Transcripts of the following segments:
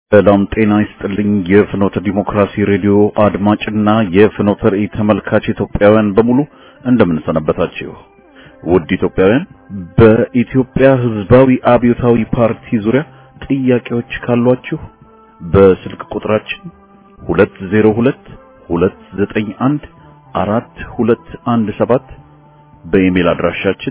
ሰላም ጤና ይስጥልኝ የፍኖተ ዲሞክራሲ ሬዲዮ አድማጭና የፍኖተ ራእይ ተመልካች ኢትዮጵያውያን በሙሉ እንደምን ሰነበታችሁ። ውድ ኢትዮጵያውያን በኢትዮጵያ ሕዝባዊ አብዮታዊ ፓርቲ ዙሪያ ጥያቄዎች ካሏችሁ በስልክ ቁጥራችን 202-291-4217 በኢሜል አድራሻችን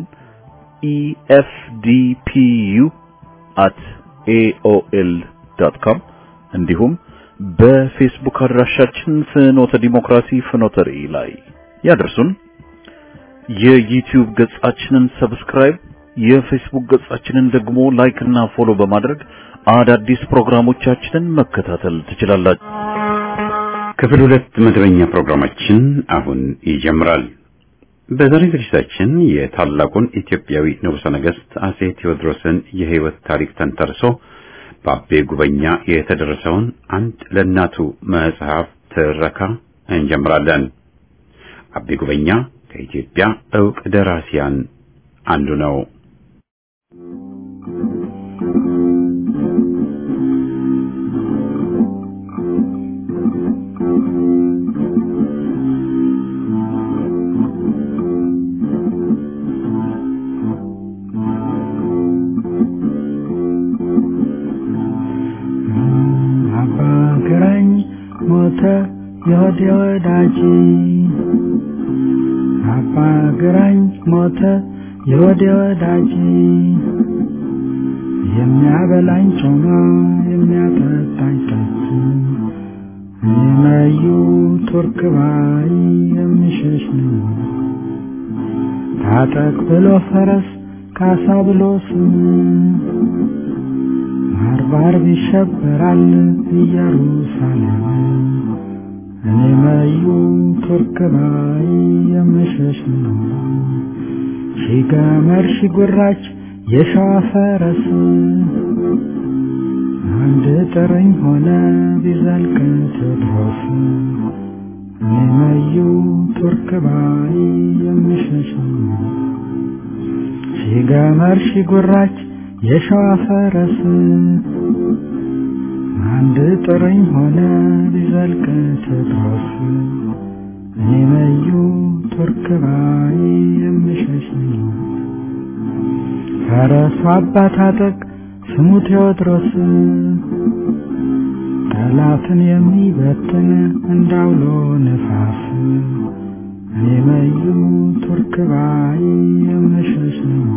efdpu@aol.com እንዲሁም በፌስቡክ አድራሻችን ፍኖተ ዲሞክራሲ ፍኖተ ራእይ ላይ ያደርሱን። የዩቲዩብ ገጻችንን ሰብስክራይብ፣ የፌስቡክ ገጻችንን ደግሞ ላይክ እና ፎሎ በማድረግ አዳዲስ ፕሮግራሞቻችንን መከታተል ትችላላችሁ። ክፍል 2 መደበኛ ፕሮግራማችን አሁን ይጀምራል። በዛሬው ዝግጅታችን የታላቁን ኢትዮጵያዊ ንጉሠ ነገሥት አጼ ቴዎድሮስን የሕይወት ታሪክ ተንተርሶ በአቤ ጉበኛ የተደረሰውን አንድ ለእናቱ መጽሐፍ ትረካ እንጀምራለን። አቤ ጉበኛ ከኢትዮጵያ ዕውቅ ደራሲያን አንዱ ነው። ሞተ የወዴ ወዳጅ አባ ግራኝ ሞተ የወዴ ወዳጅ የሚያበላኝ ጮማ የሚያጠጣኝ ጠጅ እኔመዩ ቱርክ ባይ የሚሸሽ ነው። ታጠቅ ብሎ ፈረስ ካሳ ብሎ ስም ባርባር ይሸበራል ኢየሩሳሌም እኔመዩ ቱርክ ባይ የምሸሽ ነው። ሺገመር ሺጉራች የሸዋ ፈረስ አንድ ጥርኝ ሆነ ቢዘልቅ ቴዎድሮስ እኔመዩ ቱርክ ባይ የምሸሽ ነው። ሺገመር ሺጉራች የሸዋ ፈረስ አንድ ጥርኝ ሆነ ቢዘልቅ ቴዎድሮስ እኔመዩ ቱርክ ባይ የምሸሽ ነው። ፈረሱ አባት አጠቅ ስሙ ቴዎድሮስ ጠላትን የሚበትን እንዳውሎ ነፋስ እኔመዩ ቱርክ ባይ የምሸሽ ነው።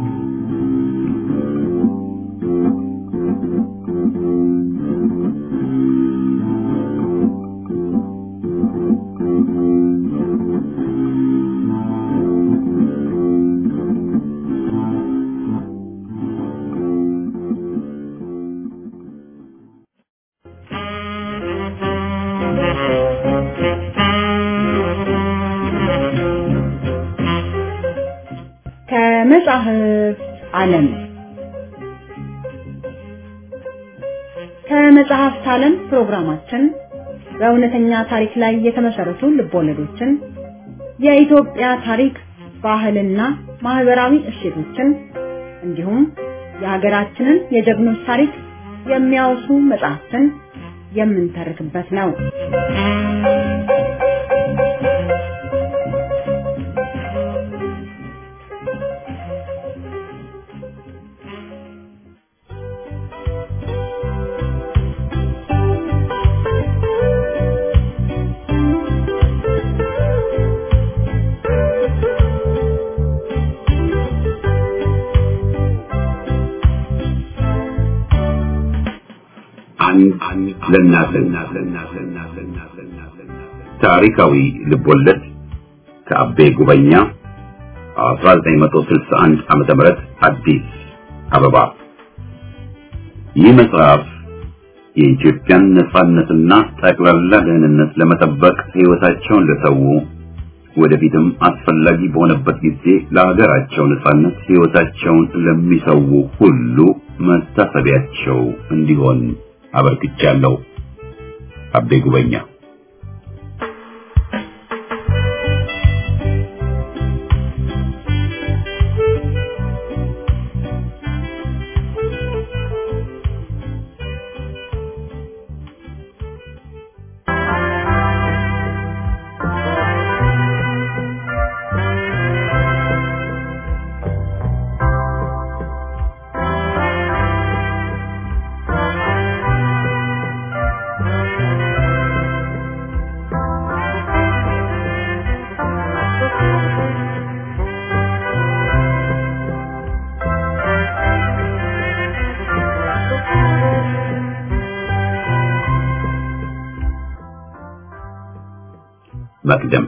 ከመጽሐፍ ዓለም ከመጽሐፍት ዓለም ፕሮግራማችን በእውነተኛ ታሪክ ላይ የተመሰረቱ ልቦለዶችን፣ የኢትዮጵያ ታሪክ፣ ባህልና ማህበራዊ እሴቶችን እንዲሁም የሀገራችንን የጀግኖች ታሪክ የሚያወሱ መጽሐፍትን የምንተርክበት ነው። ታሪካዊ ልቦለድ ከአቤ ጉበኛ 1961 ዓመተ ምህረት አዲስ አበባ። ይህ መጽሐፍ የኢትዮጵያን ነጻነትና ጠቅላላ ደህንነት ለመጠበቅ ሕይወታቸውን ለሰው ወደፊትም አስፈላጊ በሆነበት ጊዜ ለሀገራቸው ነጻነት ሕይወታቸውን ለሚሰው ሁሉ መታሰቢያቸው እንዲሆን አበርክቻለሁ። አቤ ጉበኛ። መቅደም።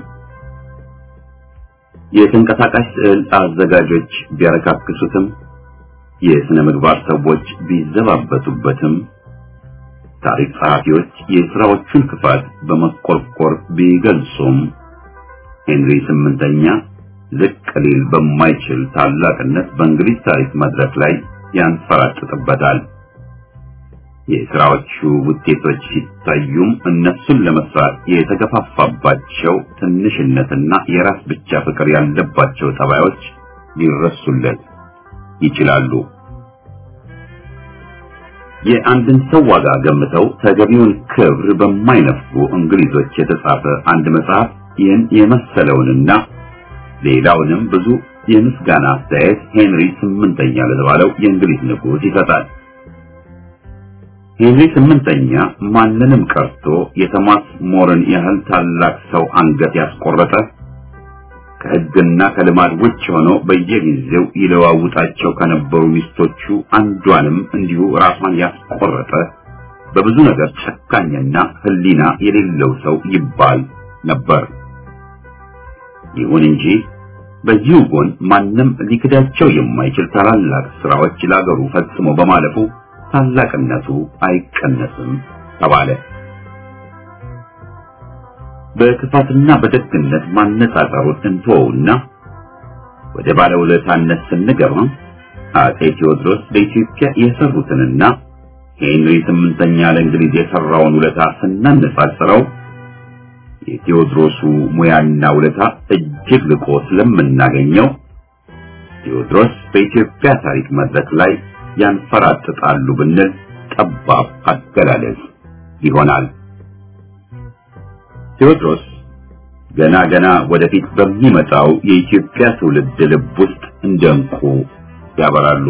የተንቀሳቃሽ ስዕል አዘጋጆች ቢያረካክሱትም የሥነ ምግባር ሰዎች ቢዘባበቱበትም ታሪክ ጸሐፊዎች የሥራዎቹን ክፋት በመቆርቆር ቢገልጹም ሄንሪ ስምንተኛ ዝቅ ሊል በማይችል ታላቅነት በእንግሊዝ ታሪክ መድረክ ላይ ያንፈራጥጥበታል። የሥራዎቹ ውጤቶች ሲታዩም እነሱን ለመስራት የተገፋፋባቸው ትንሽነትና የራስ ብቻ ፍቅር ያለባቸው ጠባዮች ሊረሱለት ይችላሉ። የአንድን ሰው ዋጋ ገምተው ተገቢውን ክብር በማይነፍጉ እንግሊዞች የተጻፈ አንድ መጽሐፍ ይህን የመሰለውንና ሌላውንም ብዙ የምስጋና አስተያየት ሄንሪ ስምንተኛ ለተባለው የእንግሊዝ ንጉሥ ይሰጣል። ሄንሪ ስምንተኛ ማንንም ቀርቶ የቶማስ ሞርን ያህል ታላቅ ሰው አንገት ያስቆረጠ፣ ከሕግና ከልማድ ውጭ ሆኖ በየጊዜው ይለዋውጣቸው ከነበሩ ሚስቶቹ አንዷንም እንዲሁ ራሷን ያስቆረጠ፣ በብዙ ነገር ጨካኝና ሕሊና የሌለው ሰው ይባል ነበር። ይሁን እንጂ በዚሁ ጎን ማንም ሊክዳቸው የማይችል ታላላቅ ስራዎች ለአገሩ ፈጽሞ በማለፉ ታላቅነቱ አይቀነስም ተባለ። በክፋትና በደግነት ማነጻጸሩን እንተወውና ወደ ባለውለታነት ስንገባ አጼ ቴዎድሮስ በኢትዮጵያ የሰሩትንና ሄንሪ ስምንተኛ ለእንግሊዝ የሰራውን ውለታ ስናነጻጽረው የቴዎድሮሱ ሙያና ውለታ እጅግ ልቆ ስለምናገኘው ቴዎድሮስ በኢትዮጵያ ታሪክ መድረክ ላይ ያንፈራጥጣሉ ብንል ጠባብ አገላለጽ ይሆናል። ቴዎድሮስ ገና ወደፊት በሚመጣው የኢትዮጵያ ትውልድ ልብ ውስጥ እንደንቁ ያበራሉ።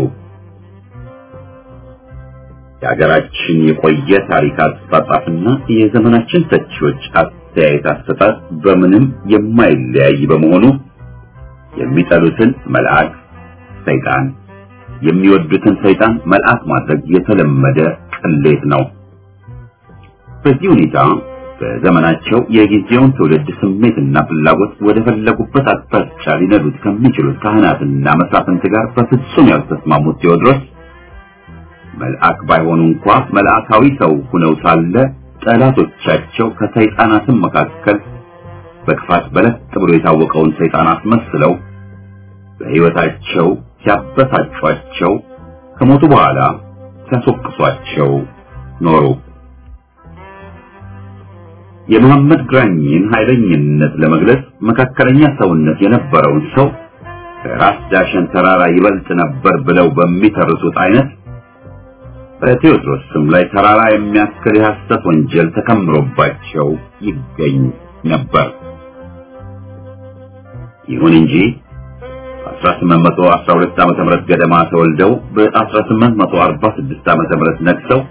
የሀገራችን የቆየ ታሪክ አጻጻፍና የዘመናችን ተቺዎች አስተያየት አሰጣጥ በምንም የማይለያይ በመሆኑ የሚጠሉትን መልአክ ሰይጣን፣ የሚወዱትን ሰይጣን መልአክ ማድረግ የተለመደ ቅሌት ነው። በዚህ ሁኔታ በዘመናቸው የጊዜውን ትውልድ ስሜትና ፍላጎት ወደ ፈለጉበት አቅጣጫ ሊነዱት ከሚችሉት ካህናትና መሳፍንት ጋር በፍጹም ያልተስማሙት ቴዎድሮስ መልአክ ባይሆኑ እንኳ መልአካዊ ሰው ሆነው ሳለ ጠላቶቻቸው ከሰይጣናትም መካከል በክፋት በለጥ ብሎ የታወቀውን ሰይጣን አስመስለው በሕይወታቸው ሲያበሳጯቸው ከሞቱ በኋላ ሲያስወቅሷቸው ኖሩ። የመሐመድ ግራኝን ኃይለኝነት ለመግለጽ መካከለኛ ሰውነት የነበረውን ሰው ከራስ ዳሸን ተራራ ይበልጥ ነበር ብለው በሚተርሱት አይነት በቴዎድሮስ ስም ላይ ተራራ የሚያክል የሐሰት ወንጀል ተከምሮባቸው ይገኝ ነበር። ይሁን እንጂ 1812 ዓመተ ምህረት ገደማ ተወልደው በ1846 ዓመተ ምህረት ነግሰው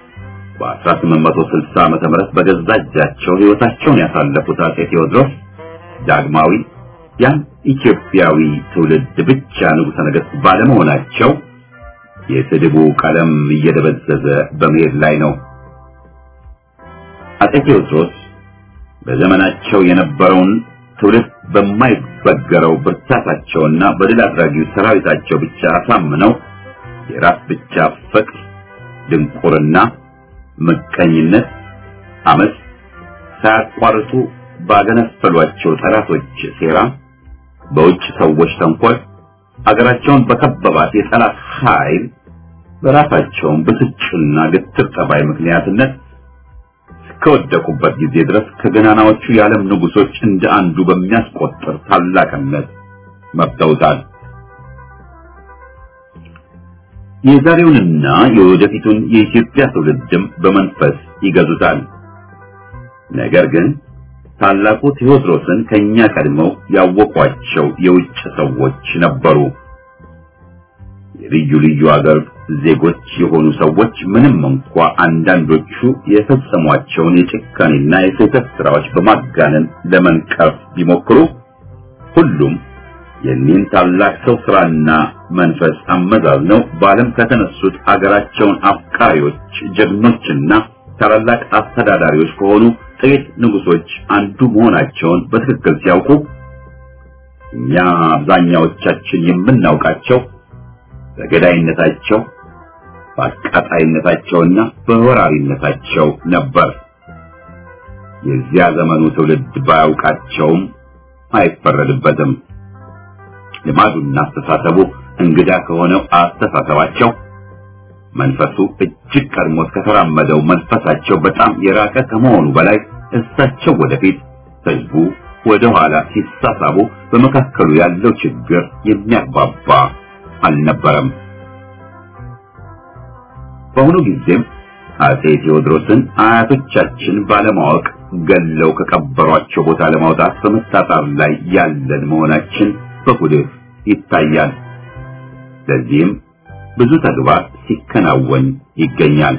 በ1860 ዓመተ ምህረት በገዛ እጃቸው ሕይወታቸውን ያሳለፉት አጼ ቴዎድሮስ ዳግማዊ ያን ኢትዮጵያዊ ትውልድ ብቻ ንጉሠ ነገሥት ባለመሆናቸው የስድቡ ቀለም እየደበዘዘ በመሄድ ላይ ነው። አጼ ቴዎድሮስ በዘመናቸው የነበረውን ትውልድ በማይበገረው ብርታታቸውና በድል አድራጊው ሰራዊታቸው ብቻ አሳምነው የራስ ብቻ ፍቅር፣ ድንቁርና፣ ምቀኝነት፣ አመጽ ሳያቋርጡ ባገነፈሏቸው ጠላቶች ሴራ፣ በውጭ ሰዎች ተንኮል አገራቸውን በከበባት የጠላት ኃይል በራሳቸውን ብስጭትና ግትር ጠባይ ምክንያትነት እስከወደቁበት ጊዜ ድረስ ከገናናዎቹ የዓለም ንጉሶች እንደ አንዱ በሚያስቆጥር ታላቅነት መብተውታል። የዛሬውንና የወደፊቱን የኢትዮጵያ ትውልድም በመንፈስ ይገዙታል። ነገር ግን ታላቁ ቴዎድሮስን ከኛ ቀድመው ያወቋቸው የውጭ ሰዎች ነበሩ። የልዩ ልዩ አገር ዜጎች የሆኑ ሰዎች ምንም እንኳ አንዳንዶቹ የፈጸሟቸውን የጭካኔና የስህተት ስራዎች በማጋነን ለመንቀፍ ቢሞክሩ ሁሉም የኒን ታላቅ ሰው ስራና መንፈስ አመዛዝነው በዓለም ከተነሱት አገራቸውን አፍቃሪዎች ጀግኖችና ታላላቅ አስተዳዳሪዎች ከሆኑ ጥቂት ንጉሶች አንዱ መሆናቸውን በትክክል ሲያውቁ እኛ አብዛኛዎቻችን የምናውቃቸው በገዳይነታቸው በአቃጣይነታቸውና በወራሪነታቸው ነበር። የዚያ ዘመኑ ትውልድ ባያውቃቸውም አይፈረድበትም። ልማዱና አስተሳሰቡ እንግዳ ከሆነው አስተሳሰባቸው መንፈሱ እጅግ ቀድሞት ከተራመደው መንፈሳቸው በጣም የራቀ ከመሆኑ በላይ እሳቸው ወደፊት ህዝቡ ወደ ኋላ ሲሳሳቡ በመካከሉ ያለው ችግር የሚያግባባ አልነበረም። በአሁኑ ጊዜም አጼ ቴዎድሮስን አያቶቻችን ባለማወቅ ገለው ከቀበሯቸው ቦታ ለማውጣት በመጣጣር ላይ ያለን መሆናችን በጉልህ ይታያል። ለዚህም ብዙ ተግባር ሲከናወን ይገኛል።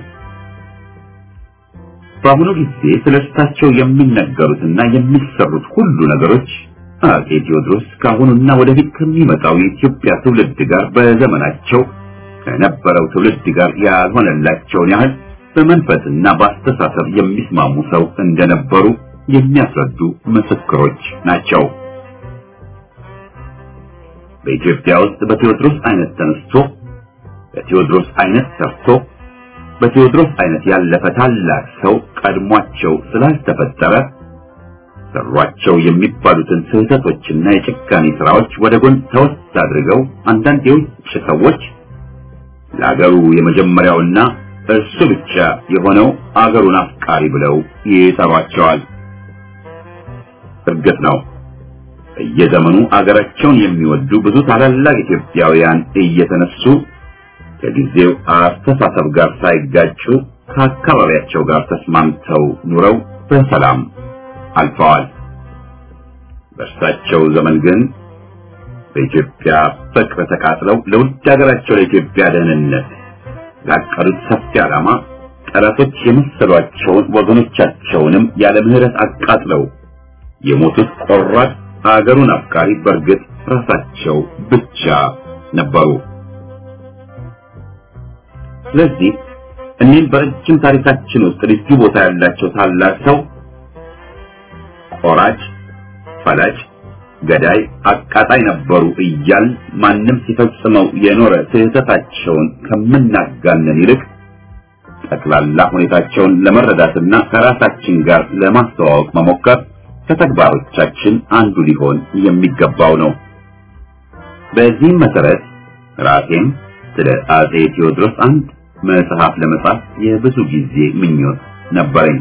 በአሁኑ ጊዜ ስለእሳቸው የሚነገሩትና የሚሰሩት ሁሉ ነገሮች አጼ ቴዎድሮስ ከአሁኑና ወደፊት ከሚመጣው የኢትዮጵያ ትውልድ ጋር በዘመናቸው ከነበረው ትውልድ ጋር ያልሆነላቸውን ያህል በመንፈስና በአስተሳሰብ የሚስማሙ ሰው እንደነበሩ የሚያስረዱ ምስክሮች ናቸው። በኢትዮጵያ ውስጥ በቴዎድሮስ አይነት ተነስቶ በቴዎድሮስ አይነት ሰርቶ በቴዎድሮስ አይነት ያለፈ ታላቅ ሰው ቀድሟቸው ስላልተፈጠረ ሰሯቸው የሚባሉትን ስህተቶችና የጭካኔ ስራዎች ወደ ጎን ተወስድ አድርገው አንዳንድ የውጭ ሰዎች ለአገሩ የመጀመሪያውና እርሱ ብቻ የሆነው አገሩን አፍቃሪ ብለው ይጠሯቸዋል። እርግጥ ነው በየዘመኑ አገራቸውን የሚወዱ ብዙ ታላላቅ ኢትዮጵያውያን እየተነሱ ከጊዜው አስተሳሰብ ጋር ሳይጋጩ ከአካባቢያቸው ጋር ተስማምተው ኑረው በሰላም አልፈዋል። በእርሳቸው ዘመን ግን በኢትዮጵያ ፍቅር ተቃጥለው ለውድ ሀገራቸው ለኢትዮጵያ ደህንነት ላቀዱት ሰፊ ዓላማ ጠላቶች የመሰሏቸውን ወገኖቻቸውንም ያለ ምህረት አቃጥለው የሞቱት ቆራጥ አገሩን አፍቃሪ በርግጥ ራሳቸው ብቻ ነበሩ። ስለዚህ እኔም በረጅም ታሪካችን ውስጥ ልዩ ቦታ ያላቸው ታላቅ ሰው ቆራጭ፣ ፈላጭ፣ ገዳይ፣ አቃጣይ ነበሩ እያል ማንም ሲፈጽመው የኖረ ስህተታቸውን ከምናጋነን ይልቅ ጠቅላላ ሁኔታቸውን ለመረዳትና ከራሳችን ጋር ለማስተዋወቅ መሞከር ከተግባሮቻችን አንዱ ሊሆን የሚገባው ነው። በዚህም መሰረት ራሴም ስለ አጼ ቴዎድሮስ አንድ መጽሐፍ ለመጻፍ የብዙ ጊዜ ምኞት ነበረኝ።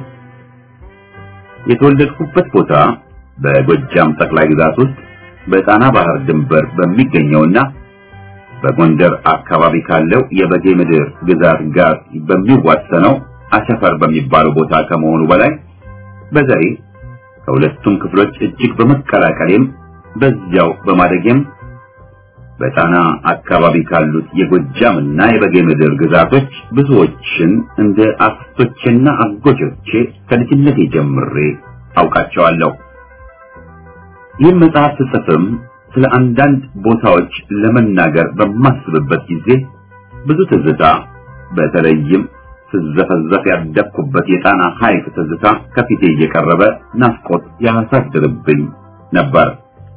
የተወለድኩበት ቦታ በጎጃም ጠቅላይ ግዛት ውስጥ በጣና ባህር ድንበር በሚገኘውና በጎንደር አካባቢ ካለው የበጌ ምድር ግዛት ጋር በሚዋሰነው አቸፈር በሚባለው ቦታ ከመሆኑ በላይ በዘሬ ከሁለቱም ክፍሎች እጅግ በመቀላቀሌም በዚያው በማደጌም በጣና አካባቢ ካሉት የጎጃምና የበጌ ምድር ግዛቶች ብዙዎችን እንደ አክስቶቼና አጎጆቼ ከልጅነቴ ጀምሬ አውቃቸዋለሁ። ይህ መጽሐፍ ስጽፍም ስለ አንዳንድ ቦታዎች ለመናገር በማስብበት ጊዜ ብዙ ትዝታ በተለይም ስዘፈዘፍ ያደግኩበት የጣና ሐይቅ ትዝታ ከፊቴ እየቀረበ ናፍቆት ያሳድርብኝ ነበር።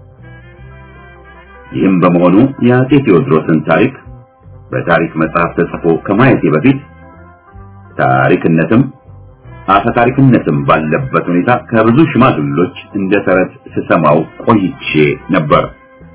ይህም በመሆኑ የአጼ ቴዎድሮስን ታሪክ በታሪክ መጽሐፍ ተጽፎ ከማየቴ በፊት ታሪክነትም አፈ ታሪክነትም ባለበት ሁኔታ ከብዙ ሽማግሌዎች እንደ ተረት ስሰማው ቆይቼ ነበር።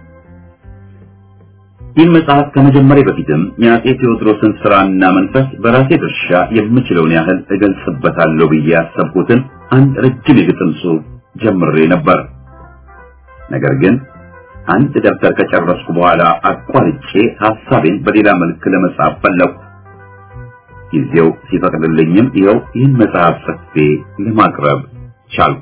ይህ መጽሐፍ ከመጀመሪያ በፊትም የአጼ ቴዎድሮስን ስራና መንፈስ በራሴ ድርሻ የምችለውን ያህል እገልጽበታለሁ ብዬ ያሰብኩትን አንድ ረጅም የግጥም ጽሑፍ ጀምሬ ነበር። ነገር ግን አንድ ደብተር ከጨረስኩ በኋላ አቋርጬ ሐሳቤን በሌላ መልክ ለመጻፍ ፈለኩ። ጊዜው ሲፈቅድልኝም ይኸው ይህን መጽሐፍ ጽፌ ለማቅረብ ቻልኩ።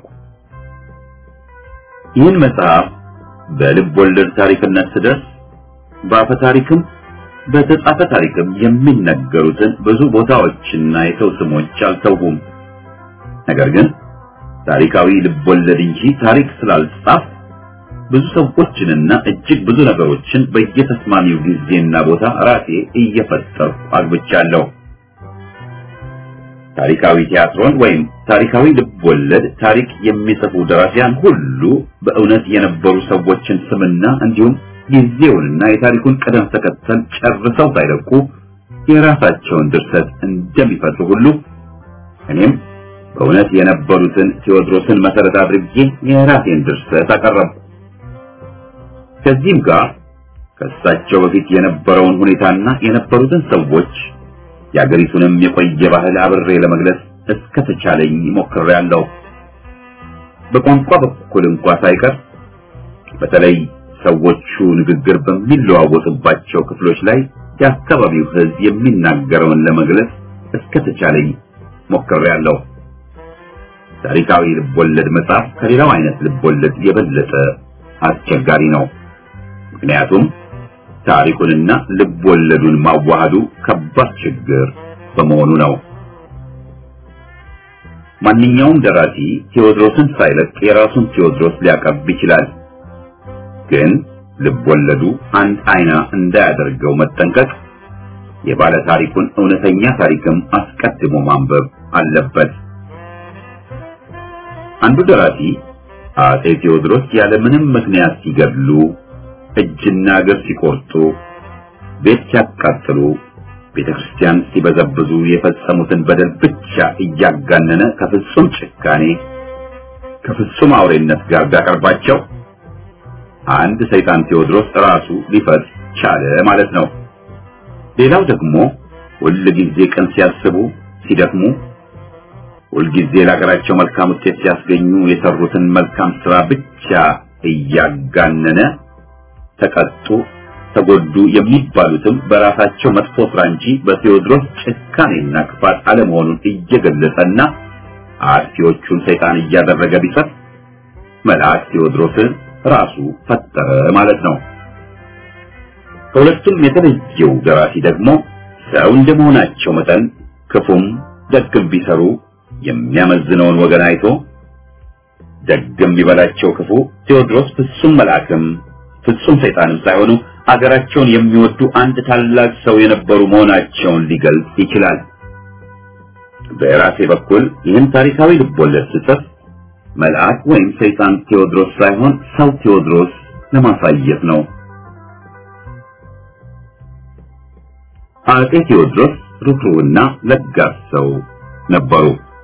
ይህን መጽሐፍ በልብ ወለድ ታሪክነት ስደርስ በአፈ ታሪክም በተጻፈ ታሪክም የሚነገሩትን ብዙ ቦታዎችና የሰው ስሞች አልተውኩም። ነገር ግን ታሪካዊ ልብ ወለድ እንጂ ታሪክ ስላልጻፍ ብዙ ሰዎችንና እጅግ ብዙ ነገሮችን በየተስማሚው ጊዜና ቦታ ራሴ እየፈጠርኩ አግብቻለሁ። ታሪካዊ ቲያትሮን ወይም ታሪካዊ ልቦለድ ታሪክ የሚጽፉ ደራሲያን ሁሉ በእውነት የነበሩ ሰዎችን ስምና እንዲሁም ጊዜውንና የታሪኩን ቀደም ተከተል ጨርሰው ሳይለቁ የራሳቸውን ድርሰት እንደሚፈጥሩ ሁሉ እኔም በእውነት የነበሩትን ቴዎድሮስን መሰረት አድርጌ የራሴን ድርሰት አቀረብኩ። ከዚህም ጋር ከእሳቸው በፊት የነበረውን ሁኔታና የነበሩትን ሰዎች የአገሪቱንም የቆየ ባህል አብሬ ለመግለጽ እስከተቻለኝ ሞክሬያለሁ። በቋንቋ በኩል እንኳን ሳይቀር በተለይ ሰዎቹ ንግግር በሚለዋወጡባቸው ክፍሎች ላይ የአካባቢው ሕዝብ የሚናገረውን ለመግለጽ እስከተቻለኝ ሞክሬያለሁ። ታሪካዊ ልቦለድ መጽሐፍ ከሌላው አይነት ልቦለድ የበለጠ አስቸጋሪ ነው። ምክንያቱም ታሪኩንና ልቦለዱን ማዋሃዱ ከባድ ችግር በመሆኑ ነው። ማንኛውም ደራሲ ቴዎድሮስን ሳይለቅ የራሱን ቴዎድሮስ ሊያቀርብ ይችላል። ግን ልቦለዱ አንድ አይና እንዳያደርገው መጠንቀቅ፣ የባለ ታሪኩን እውነተኛ ታሪክም አስቀድሞ ማንበብ አለበት። አንዱ ደራሲ አፄ ቴዎድሮስ ያለ ምንም ምክንያት ሲገድሉ፣ እጅና እግር ሲቆርጡ፣ ቤት ሲያቃጥሉ፣ ቤተክርስቲያን ሲበዘብዙ የፈጸሙትን በደል ብቻ እያጋነነ ከፍጹም ጭካኔ ከፍጹም አውሬነት ጋር ቢያቀርባቸው አንድ ሰይጣን ቴዎድሮስ ራሱ ሊፈጽ ቻለ ማለት ነው። ሌላው ደግሞ ሁልጊዜ ቀን ሲያስቡ ሲደክሙ፣ ሁልጊዜ ለሀገራቸው መልካም ውጤት ሲያስገኙ የሰሩትን መልካም ስራ ብቻ እያጋነነ ተቀጡ፣ ተጎዱ የሚባሉትም በራሳቸው መጥፎ ስራ እንጂ በቴዎድሮስ ጭካኔና ክፋት አለመሆኑን እየገለጸና አጥፊዎቹን ሰይጣን እያደረገ ቢሰጥ መልአክ ቴዎድሮስን ራሱ ፈጠረ ማለት ነው። ከሁለቱም የተለየው ደራሲ ደግሞ ሰው እንደመሆናቸው መጠን ክፉም ደግም ቢሰሩ የሚያመዝነውን ወገን አይቶ ደግም ቢበላቸው ክፉ ቴዎድሮስ ፍጹም መልአክም ፍጹም ሰይጣንም ሳይሆኑ አገራቸውን የሚወዱ አንድ ታላቅ ሰው የነበሩ መሆናቸውን ሊገልጽ ይችላል። በራሴ በኩል ይህን ታሪካዊ ልቦለድ ስጽፍ መልአክ ወይም ሰይጣን ቴዎድሮስ ሳይሆን ሰው ቴዎድሮስ ለማሳየት ነው። አፄ ቴዎድሮስ ሩህሩህና ለጋስ ሰው ነበሩ።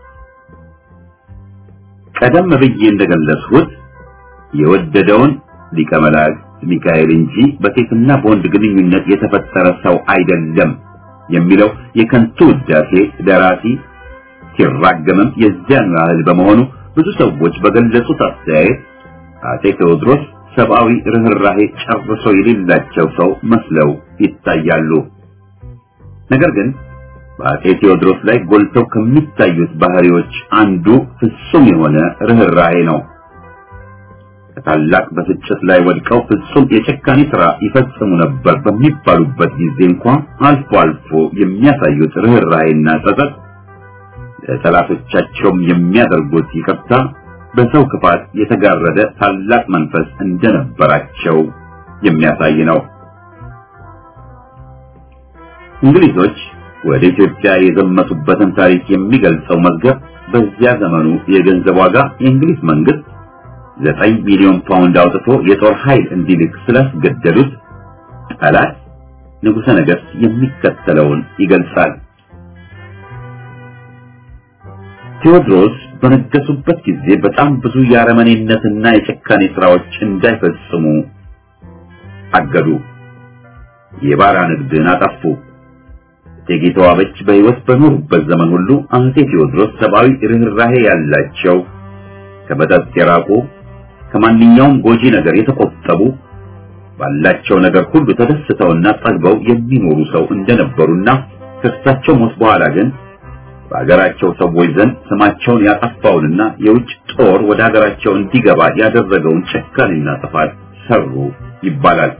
ቀደም ብዬ እንደገለጽኩት የወደደውን ሊቀ መላእክት ሚካኤል እንጂ በሴትና በወንድ ግንኙነት የተፈጠረ ሰው አይደለም የሚለው የከንቱ ውዳሴ ደራሲ ሲራገምም የዚያን ያህል በመሆኑ ብዙ ሰዎች በገለጹት አስተያየት አፄ ቴዎድሮስ ሰብአዊ ርህራሄ ጨርሶ የሌላቸው ሰው መስለው ይታያሉ። ነገር ግን በአፄ ቴዎድሮስ ላይ ጎልተው ከሚታዩት ባህሪዎች አንዱ ፍጹም የሆነ ርህራሄ ነው። ከታላቅ በስጭት ላይ ወድቀው ፍጹም የጭካኔ ሥራ ይፈጽሙ ነበር በሚባሉበት ጊዜ እንኳን አልፎ አልፎ የሚያሳዩት ርህራሄና ጸጸት፣ ለጠላቶቻቸውም የሚያደርጉት ይቅርታ በሰው ክፋት የተጋረደ ታላቅ መንፈስ እንደነበራቸው የሚያሳይ ነው። እንግሊዞች ወደ ኢትዮጵያ የዘመቱበትን ታሪክ የሚገልጸው መዝገብ በዚያ ዘመኑ የገንዘብ ዋጋ የእንግሊዝ መንግስት 9 ሚሊዮን ፓውንድ አውጥቶ የጦር ኃይል እንዲልክ ስላስገደዱት ጠላት ንጉሠ ነገሥት የሚከተለውን ይገልጻል። ቴዎድሮስ በነገሱበት ጊዜ በጣም ብዙ የአረመኔነትና የጭካኔ ስራዎች እንዳይፈጽሙ አገዱ። የባሪያ ንግድን አጠፉ። እቴጌ ተዋበች በሕይወት በኖሩበት ዘመን ሁሉ አፄ ቴዎድሮስ ሰብአዊ ርህራሄ ያላቸው፣ ከመጠጥ የራቁ፣ ከማንኛውም ጎጂ ነገር የተቆጠቡ፣ ባላቸው ነገር ሁሉ ተደስተውና ጠግበው የሚኖሩ ሰው እንደነበሩና ከእርሳቸው ሞት በኋላ ግን በአገራቸው ሰዎች ዘንድ ስማቸውን ያጠፋውንና የውጭ ጦር ወደ አገራቸው እንዲገባ ያደረገውን ጭካኔና ጥፋት ሰሩ ይባላል።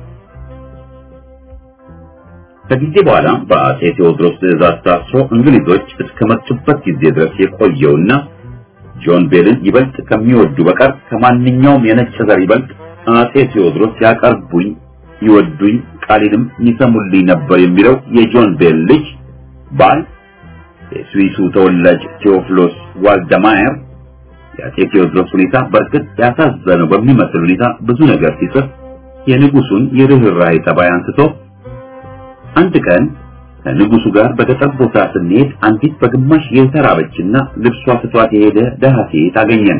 ከጊዜ በኋላ በአፄ ቴዎድሮስ ትዕዛዝ ታስሮ እንግሊዞች እስከመጡበት ጊዜ ድረስ የቆየውና ጆን ቤልን ይበልጥ ከሚወዱ በቀር ከማንኛውም የነጭ ዘር ይበልጥ አፄ ቴዎድሮስ ያቀርቡኝ፣ ይወዱኝ፣ ቃሌንም ይሰሙልኝ ነበር የሚለው የጆን ቤል ልጅ ባል የስዊሱ ተወላጅ ቴዎፍሎስ ዋልደማየር የአፄ ቴዎድሮስ ሁኔታ በእርግጥ ያሳዘነው በሚመስል ሁኔታ ብዙ ነገር ሲጽፍ የንጉሱን የርህራሄ ጠባይ አንስቶ አንድ ቀን ከንጉሱ ጋር በገጠር ቦታ ስንሄድ አንዲት በግማሽ የተራበችና ልብሷ ፍቷት የሄደ ደሃ ሴት አገኘን።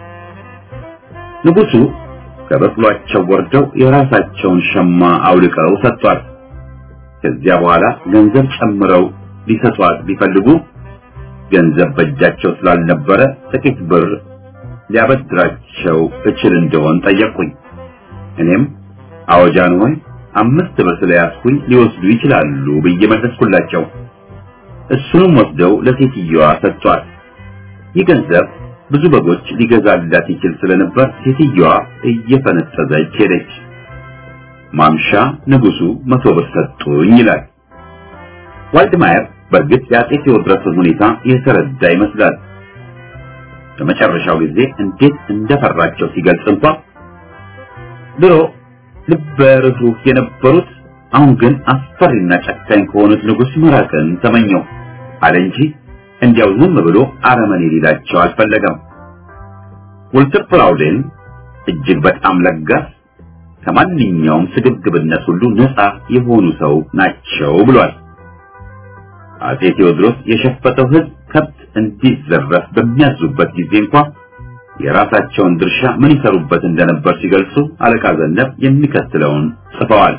ንጉሱ ከበቅሏቸው ወርደው የራሳቸውን ሸማ አውልቀው ሰጥቷል። ከዚያ በኋላ ገንዘብ ጨምረው ሊሰጧት ቢፈልጉ ገንዘብ በእጃቸው ስላልነበረ ጥቂት ብር ሊያበድራቸው እችል እንደሆን ጠየቁኝ። እኔም አወጃን ሆይ 5 ብር ስለያዝኩኝ ሊወስዱ ይችላሉ ብዬ መለስኩላቸው። እሱንም ወስደው ለሴትዮዋ ሰጥቷል። ይህ ገንዘብ ብዙ በጎች ሊገዛላት ይችል ስለነበር ሴትዮዋ እየፈነጠዘች ሄደች። ማምሻ ንጉሱ 100 ብር ሰጡኝ ይላል። ዋልድማየር በእርግጥ የአፄ ቴዎድሮስን ሁኔታ የተረዳ ይመስላል። በመጨረሻው ጊዜ እንዴት እንደፈራቸው ሲገልጽ እንኳን ድሮ ልበ ርኅሩህ የነበሩት አሁን ግን አስፈሪና ጨካኝ ከሆኑት ንጉስ መራቅን ተመኘው አለ እንጂ እንዲያው ዝም ብሎ አረመኔ ሊላቸው አልፈለገም። ወልተር ፍራውዴን እጅግ በጣም ለጋስ ከማንኛውም ስግብግብነት ሁሉ ነፃ የሆኑ ሰው ናቸው ብሏል። አፄ ቴዎድሮስ የሸፈተው ሕዝብ ከብት እንዲዘረፍ በሚያዙበት ጊዜ እንኳን የራሳቸውን ድርሻ ምን ይሰሩበት እንደነበር ሲገልጹ አለቃ ዘነብ የሚከተለውን ጽፈዋል።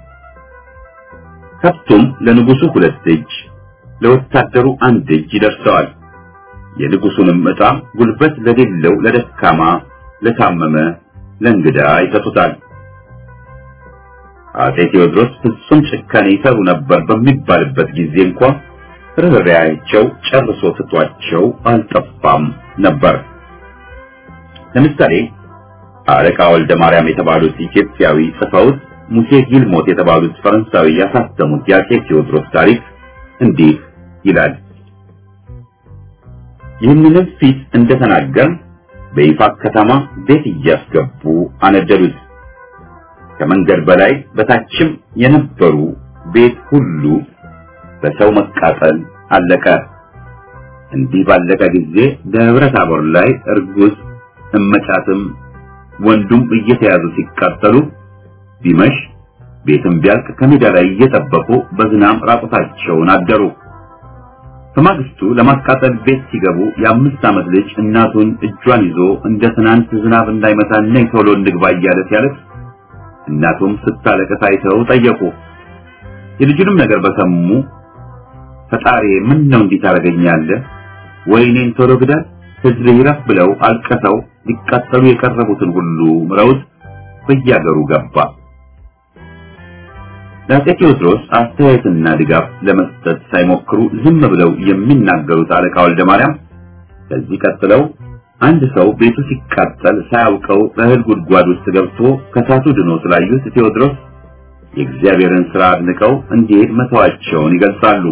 ከብቱም ለንጉሱ 2 እጅ ለወታደሩ 1 እጅ ይደርሰዋል። የንጉሱንም ዕጣ ጉልበት ለሌለው ለደካማ፣ ለታመመ፣ ለእንግዳ ይሰጡታል። አፄ ቴዎድሮስ ፍጹም ጭካኔ ይሰሩ ነበር በሚባልበት ጊዜ እንኳን ርኅራኄያቸው ጨርሶ ትቷቸው አልጠፋም ነበር። ለምሳሌ አለቃ ወልደ ማርያም የተባሉት ኢትዮጵያዊ ጽፈውት ሙሴ ጊልሞት የተባሉት ፈረንሳዊ ያሳተሙት የአፄ ቴዎድሮስ ታሪክ እንዲህ ይላል። ይህንንም ፊት እንደተናገር በይፋት ከተማ ቤት እያስገቡ አነደሉት። ከመንገድ በላይ በታችም የነበሩ ቤት ሁሉ በሰው መቃጠል አለቀ። እንዲህ ባለቀ ጊዜ ደብረ ታቦር ላይ እርጉዝ እመጫትም ወንዱም እየተያዙ ሲቃጠሉ ቢመሽ ቤትም ቢያልቅ ከሜዳ ላይ እየጠበቁ በዝናብ ራቁታቸውን አደሩ። በማግስቱ ለማቃጠል ቤት ሲገቡ የ5 ዓመት ልጅ እናቱን እጇን ይዞ እንደ ትናንት ዝናብ እንዳይመታን ነይ ቶሎ እንግባ እያለ ሲያለቅስ እናቱም ስታለቅስ አይተው ጠየቁ። የልጁንም ነገር በሰሙ ፈጣሪ ምን ነው እንዲህ ታረጋኛለህ? ወይኔን ቶሎ ግደል ሕዝብ ይረፍ ብለው አልቀሰው ሊቃጠሉ የቀረቡትን ሁሉ ምረውት በያገሩ ገባ። ለአፄ ቴዎድሮስ አስተያየትና ድጋፍ ለመስጠት ሳይሞክሩ ዝም ብለው የሚናገሩት አለቃ ወልደ ማርያም ከዚህ ቀጥለው አንድ ሰው ቤቱ ሲቃጠል ሳያውቀው በእህል ጉድጓድ ውስጥ ገብቶ ከሳቱ ድኖ ስላዩት ቴዎድሮስ የእግዚአብሔርን ሥራ አድንቀው እንዲሄድ መተዋቸውን ይገልጻሉ።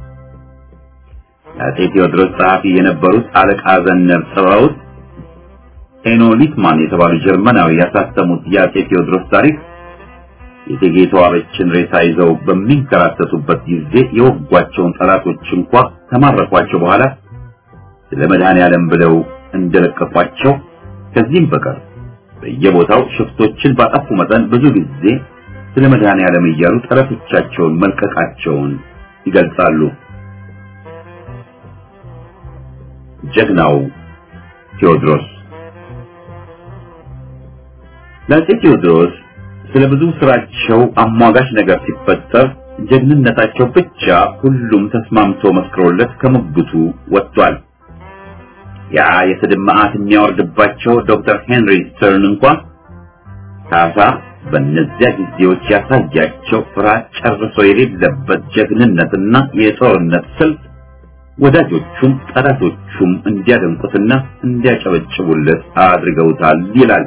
ለአፄ ቴዎድሮስ ጸሐፊ የነበሩት አለቃ ዘነብ ጽፈውት ኤኖ ሊትማን የተባሉ ጀርመናዊ ያሳተሙት የአፄ ቴዎድሮስ ታሪክ የእቴጌ ተዋበችን ሬሳ ይዘው በሚንከራተቱበት ጊዜ የወጓቸውን ጠላቶች እንኳን ተማረኳቸው በኋላ ስለ መድኃኔዓለም ብለው እንደለቀቋቸው ከዚህም በቀር በየቦታው ሽፍቶችን ባጠፉ መጠን ብዙ ጊዜ ስለ መድኃኔዓለም እያሉ ጠላቶቻቸውን መልቀቃቸውን ይገልጻሉ። ጀግናው ቴዎድሮስ ለአፄ ቴዎድሮስ ስለ ብዙ ስራቸው አሟጋች ነገር ሲፈጠር ጀግንነታቸው ብቻ ሁሉም ተስማምቶ መስክሮለት ከሙግቱ ወጥቷል። ያ የስድብ መዓት የሚያወርድባቸው ዶክተር ሄንሪ ስተርን እንኳን ካሳ በእነዚያ ጊዜዎች ያሳያቸው ፍርሃት ጨርሶ የሌለበት ጀግንነትና የጦርነት ስልት ወዳጆቹም ጠላቶቹም እንዲያደንቁትና እንዲያጨበጭቡለት አድርገውታል ይላል።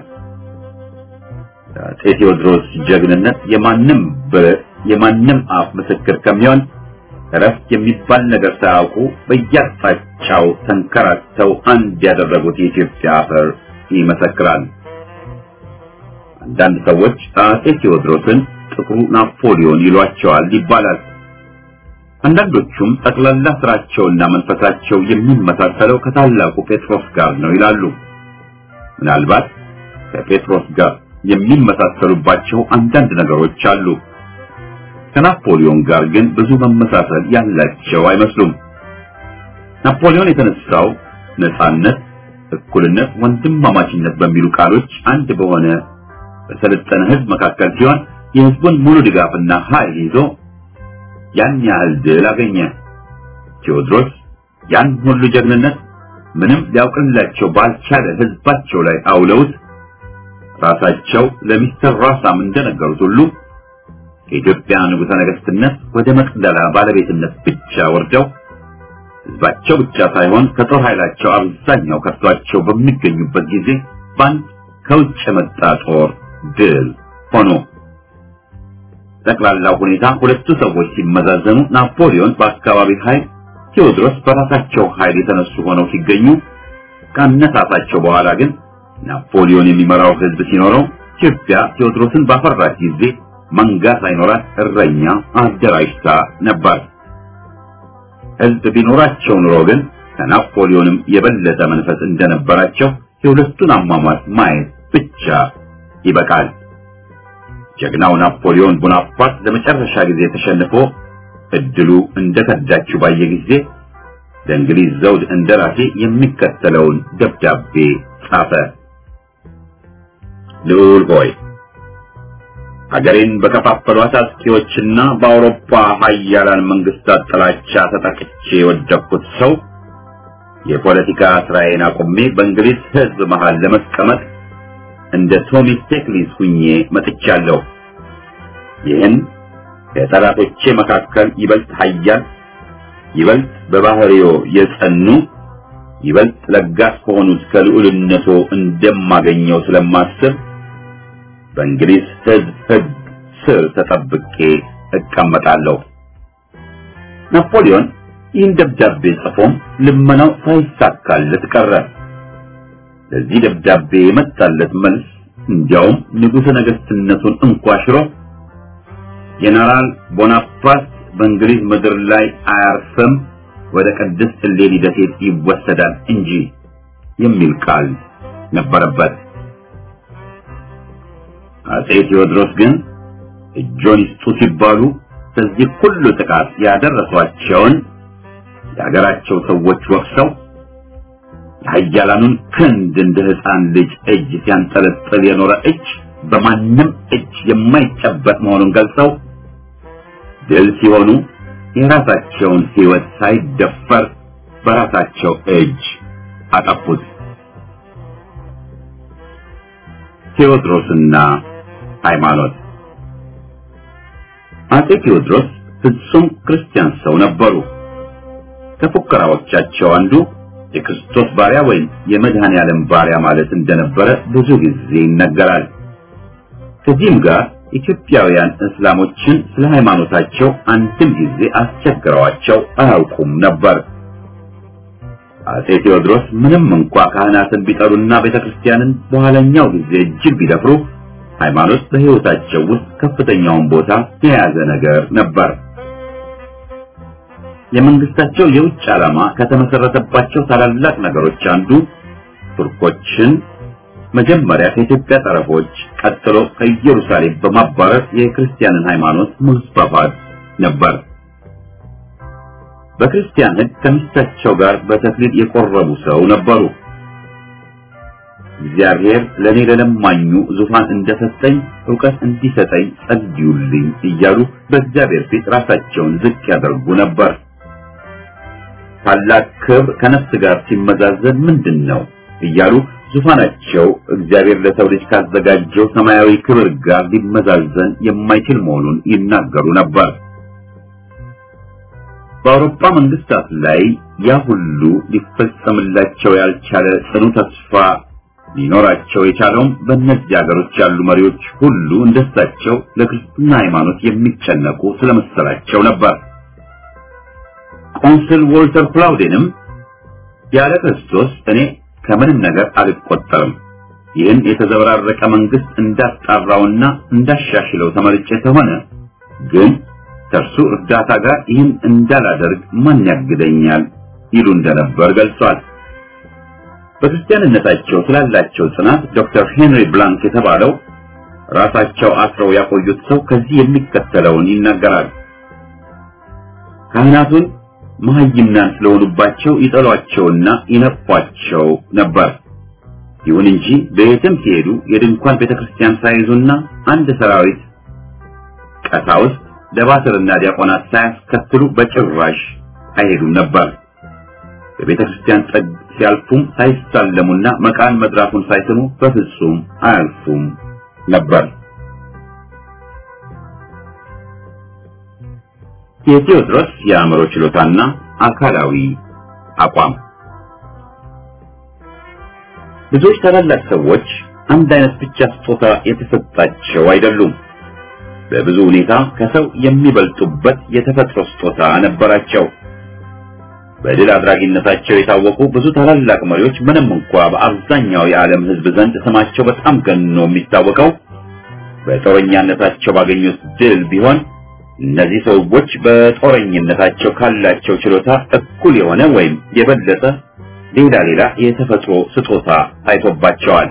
አፄ ቴዎድሮስ ጀግንነት የማንም አፍ ምስክር ከሚሆን እረፍት የሚባል ነገር ሳያውቁ በየአቅጣጫው ተንከራተው አንድ ያደረጉት የኢትዮጵያ አፈር ይመሰክራል። አንዳንድ ሰዎች አፄ ቴዎድሮስን ጥቁሩ ናፖሊዮን ይሏቸዋል ይባላል። አንዳንዶቹም ጠቅላላ ስራቸውና መንፈሳቸው የሚመሳሰለው ከታላቁ ጴጥሮስ ጋር ነው ይላሉ። ምናልባት ከጴጥሮስ ጋር የሚመሳሰሉባቸው አንዳንድ ነገሮች አሉ። ከናፖሊዮን ጋር ግን ብዙ መመሳሰል ያላቸው አይመስሉም። ናፖሊዮን የተነሳው ነጻነት፣ እኩልነት፣ ወንድማማችነት በሚሉ ቃሎች አንድ በሆነ በሰለጠነ ህዝብ መካከል ሲሆን የህዝቡን ሙሉ ድጋፍና ኃይል ይዞ ያን ያህል ድል አገኘ። ቴዎድሮስ ያን ሁሉ ጀግንነት ምንም ሊያውቅላቸው ባልቻለ ህዝባቸው ላይ አውለውት ራሳቸው ለሚስተር ራሳም እንደነገሩት ሁሉ ከኢትዮጵያ ንጉሠ ነገሥትነት ወደ መቅደላ ባለቤትነት ብቻ ወርደው ህዝባቸው ብቻ ሳይሆን ከጦር ኃይላቸው አብዛኛው ከርቷቸው በሚገኙበት ጊዜ ባንድ ከውጭ የመጣ ጦር ድል ሆኖ ጠቅላላው ሁኔታ ሁለቱ ሰዎች ሲመዛዘኑ ናፖሊዮን በአካባቢ ኃይል፣ ቴዎድሮስ በራሳቸው ኃይል የተነሱ ሆነው ሲገኙ ከነሳሳቸው በኋላ ግን ናፖሊዮን የሚመራው ህዝብ ሲኖረው ኢትዮጵያ ቴዎድሮስን ባፈራች ጊዜ መንጋ ሳይኖራት እረኛ አደራጅታ ነበር። ህዝብ ቢኖራቸው ኑሮ ግን ከናፖሊዮንም የበለጠ መንፈስ እንደነበራቸው የሁለቱን አሟሟት ማየት ብቻ ይበቃል። ጀግናው ናፖሊዮን ቦናፓርት ለመጨረሻ ጊዜ ተሸንፎ እድሉ እንደከዳችው ባየ ጊዜ ለእንግሊዝ ዘውድ እንደራሴ የሚከተለውን ደብዳቤ ጻፈ። ልዑል ሆይ፣ ሀገሬን በከፋፈሏት አጥቂዎችና በአውሮፓ ኃያላን መንግስታት ጥላቻ ተጠቅቼ የወደቅኩት ሰው የፖለቲካ ስራዬን አቁሜ በእንግሊዝ ህዝብ መሃል ለመቀመጥ እንደ ቶሚ ስቴክሊስ ሁኜ መጥቻለሁ። ይህን ከጠላቶቼ መካከል ይበልጥ ኃያል፣ ይበልጥ በባህሪዮ የጸኑ፣ ይበልጥ ለጋስ ከሆኑት ከልዑልነቶ እንደማገኘው ስለማስብ በእንግሊዝ ህዝብ ህግ ስር ተጠብቄ እቀመጣለሁ። ናፖሊዮን ይህን ደብዳቤ ጽፎም ልመናው ሳይሳካለት ቀረ። ለዚህ ደብዳቤ የመጣለት መልስ እንዲያውም ንጉሠ ነገሥትነቱን እንኳ ሽሮ ጄኔራል ቦናፓርት በእንግሊዝ ምድር ላይ አያርፍም፣ ወደ ቅድስት እሌኒ ደሴት ይወሰዳል እንጂ የሚል ቃል ነበረበት። አጼ ቴዎድሮስ ግን እጆን ይስጡ ሲባሉ ስለዚህ ሁሉ ጥቃት ያደረሷቸውን የሀገራቸው ሰዎች ወቅሰው የኃያላኑን ክንድ እንደ ሕፃን ልጅ እጅ ሲያንጠለጥል የኖረ እጅ በማንም እጅ የማይጨበጥ መሆኑን ገልጸው ድል ሲሆኑ የራሳቸውን ሕይወት ሳይደፈር በራሳቸው እጅ አጠፉት። ቴዎድሮስና ሃይማኖት። አጼ ቴዎድሮስ ፍጹም ክርስቲያን ሰው ነበሩ። ከፉከራዎቻቸው አንዱ የክርስቶስ ባሪያ ወይም የመድኃኔ ዓለም ባሪያ ማለት እንደነበረ ብዙ ጊዜ ይነገራል። ከዚህም ጋር ኢትዮጵያውያን እስላሞችን ስለ ሃይማኖታቸው አንድም ጊዜ አስቸግረዋቸው አያውቁም ነበር። አጼ ቴዎድሮስ ምንም እንኳ ካህናትን ቢጠሩና ቤተክርስቲያንን በኋላኛው ጊዜ እጅግ ቢደፍሩ ሃይማኖት በሕይወታቸው ውስጥ ከፍተኛውን ቦታ የያዘ ነገር ነበር። የመንግስታቸው የውጭ ዓላማ ከተመሰረተባቸው ታላላቅ ነገሮች አንዱ ቱርኮችን መጀመሪያ ከኢትዮጵያ ጠረፎች ቀጥሎ ከኢየሩሳሌም በማባረር የክርስቲያንን ሃይማኖት ማስፋፋት ነበር። በክርስቲያን ሕግ ከሚስታቸው ጋር በተክሊል የቆረቡ ሰው ነበሩ። እግዚአብሔር ለኔ ለለማኙ ዙፋን እንደሰጠኝ ዕውቀት እንዲሰጠኝ ጸልዩልኝ እያሉ በእግዚአብሔር ፊት ራሳቸውን ዝቅ ያደርጉ ነበር። ታላቅ ክብር ከነፍስ ጋር ሲመዛዘን ምንድነው እያሉ ዙፋናቸው እግዚአብሔር ለሰው ልጅ ካዘጋጀው ሰማያዊ ክብር ጋር ሊመዛዘን የማይችል መሆኑን ይናገሩ ነበር። በአውሮፓ መንግስታት ላይ ያ ሁሉ ሊፈጸምላቸው ያልቻለ ጽኑ ተስፋ ሊኖራቸው የቻለውም በእነዚህ ሀገሮች ያሉ መሪዎች ሁሉ እንደሳቸው ለክርስትና ሃይማኖት የሚጨነቁ ስለመሰላቸው ነበር። ቆንስል ዎልተር ፕላውዴንም ያለ ክርስቶስ እኔ ከምንም ነገር አልቆጠርም፣ ይህን የተዘበራረቀ መንግስት እንዳጣራውና እንዳሻሽለው ተመርጬ ተሆነ ግን ከእርሱ እርዳታ ጋር ይህን እንዳላደርግ ማን ያግደኛል ይሉ እንደነበር ገልጿል። በክርስቲያንነታቸው ስላላቸው ጽናት ዶክተር ሄንሪ ብላንክ የተባለው ራሳቸው አስረው ያቆዩት ሰው ከዚህ የሚከተለውን ይናገራል። ካህናቱን መሐይምናን ስለሆኑባቸው ይጠሏቸውና ይነፏቸው ነበር። ይሁን እንጂ በየትም ሲሄዱ የድንኳን ቤተክርስቲያን ሳይዙና አንድ ሰራዊት ቀሳውስት ደባትርና ዲያቆናት ሳያስከትሉ በጭራሽ አይሄዱም ነበር። በቤተክርስቲያን ጠግ ሲያልፉም ሳይሳለሙና መቃን መድራፉን ሳይስሙ በፍጹም አያልፉም ነበር። የቴዎድሮስ የአእምሮ ችሎታና አካላዊ አቋም። ብዙዎች ታላላቅ ሰዎች አንድ አይነት ብቻ ስጦታ የተሰጣቸው አይደሉም። በብዙ ሁኔታ ከሰው የሚበልጡበት የተፈጥሮ ስጦታ ነበራቸው። በድል አድራጊነታቸው የታወቁ ብዙ ታላላቅ መሪዎች ምንም እንኳ በአብዛኛው የዓለም ሕዝብ ዘንድ ስማቸው በጣም ገኖ የሚታወቀው በጦረኛነታቸው ባገኙት ድል ቢሆን እነዚህ ሰዎች በጦረኝነታቸው ካላቸው ችሎታ እኩል የሆነ ወይም የበለጠ ሌላ የተፈጥሮ ስጦታ ታይቶባቸዋል።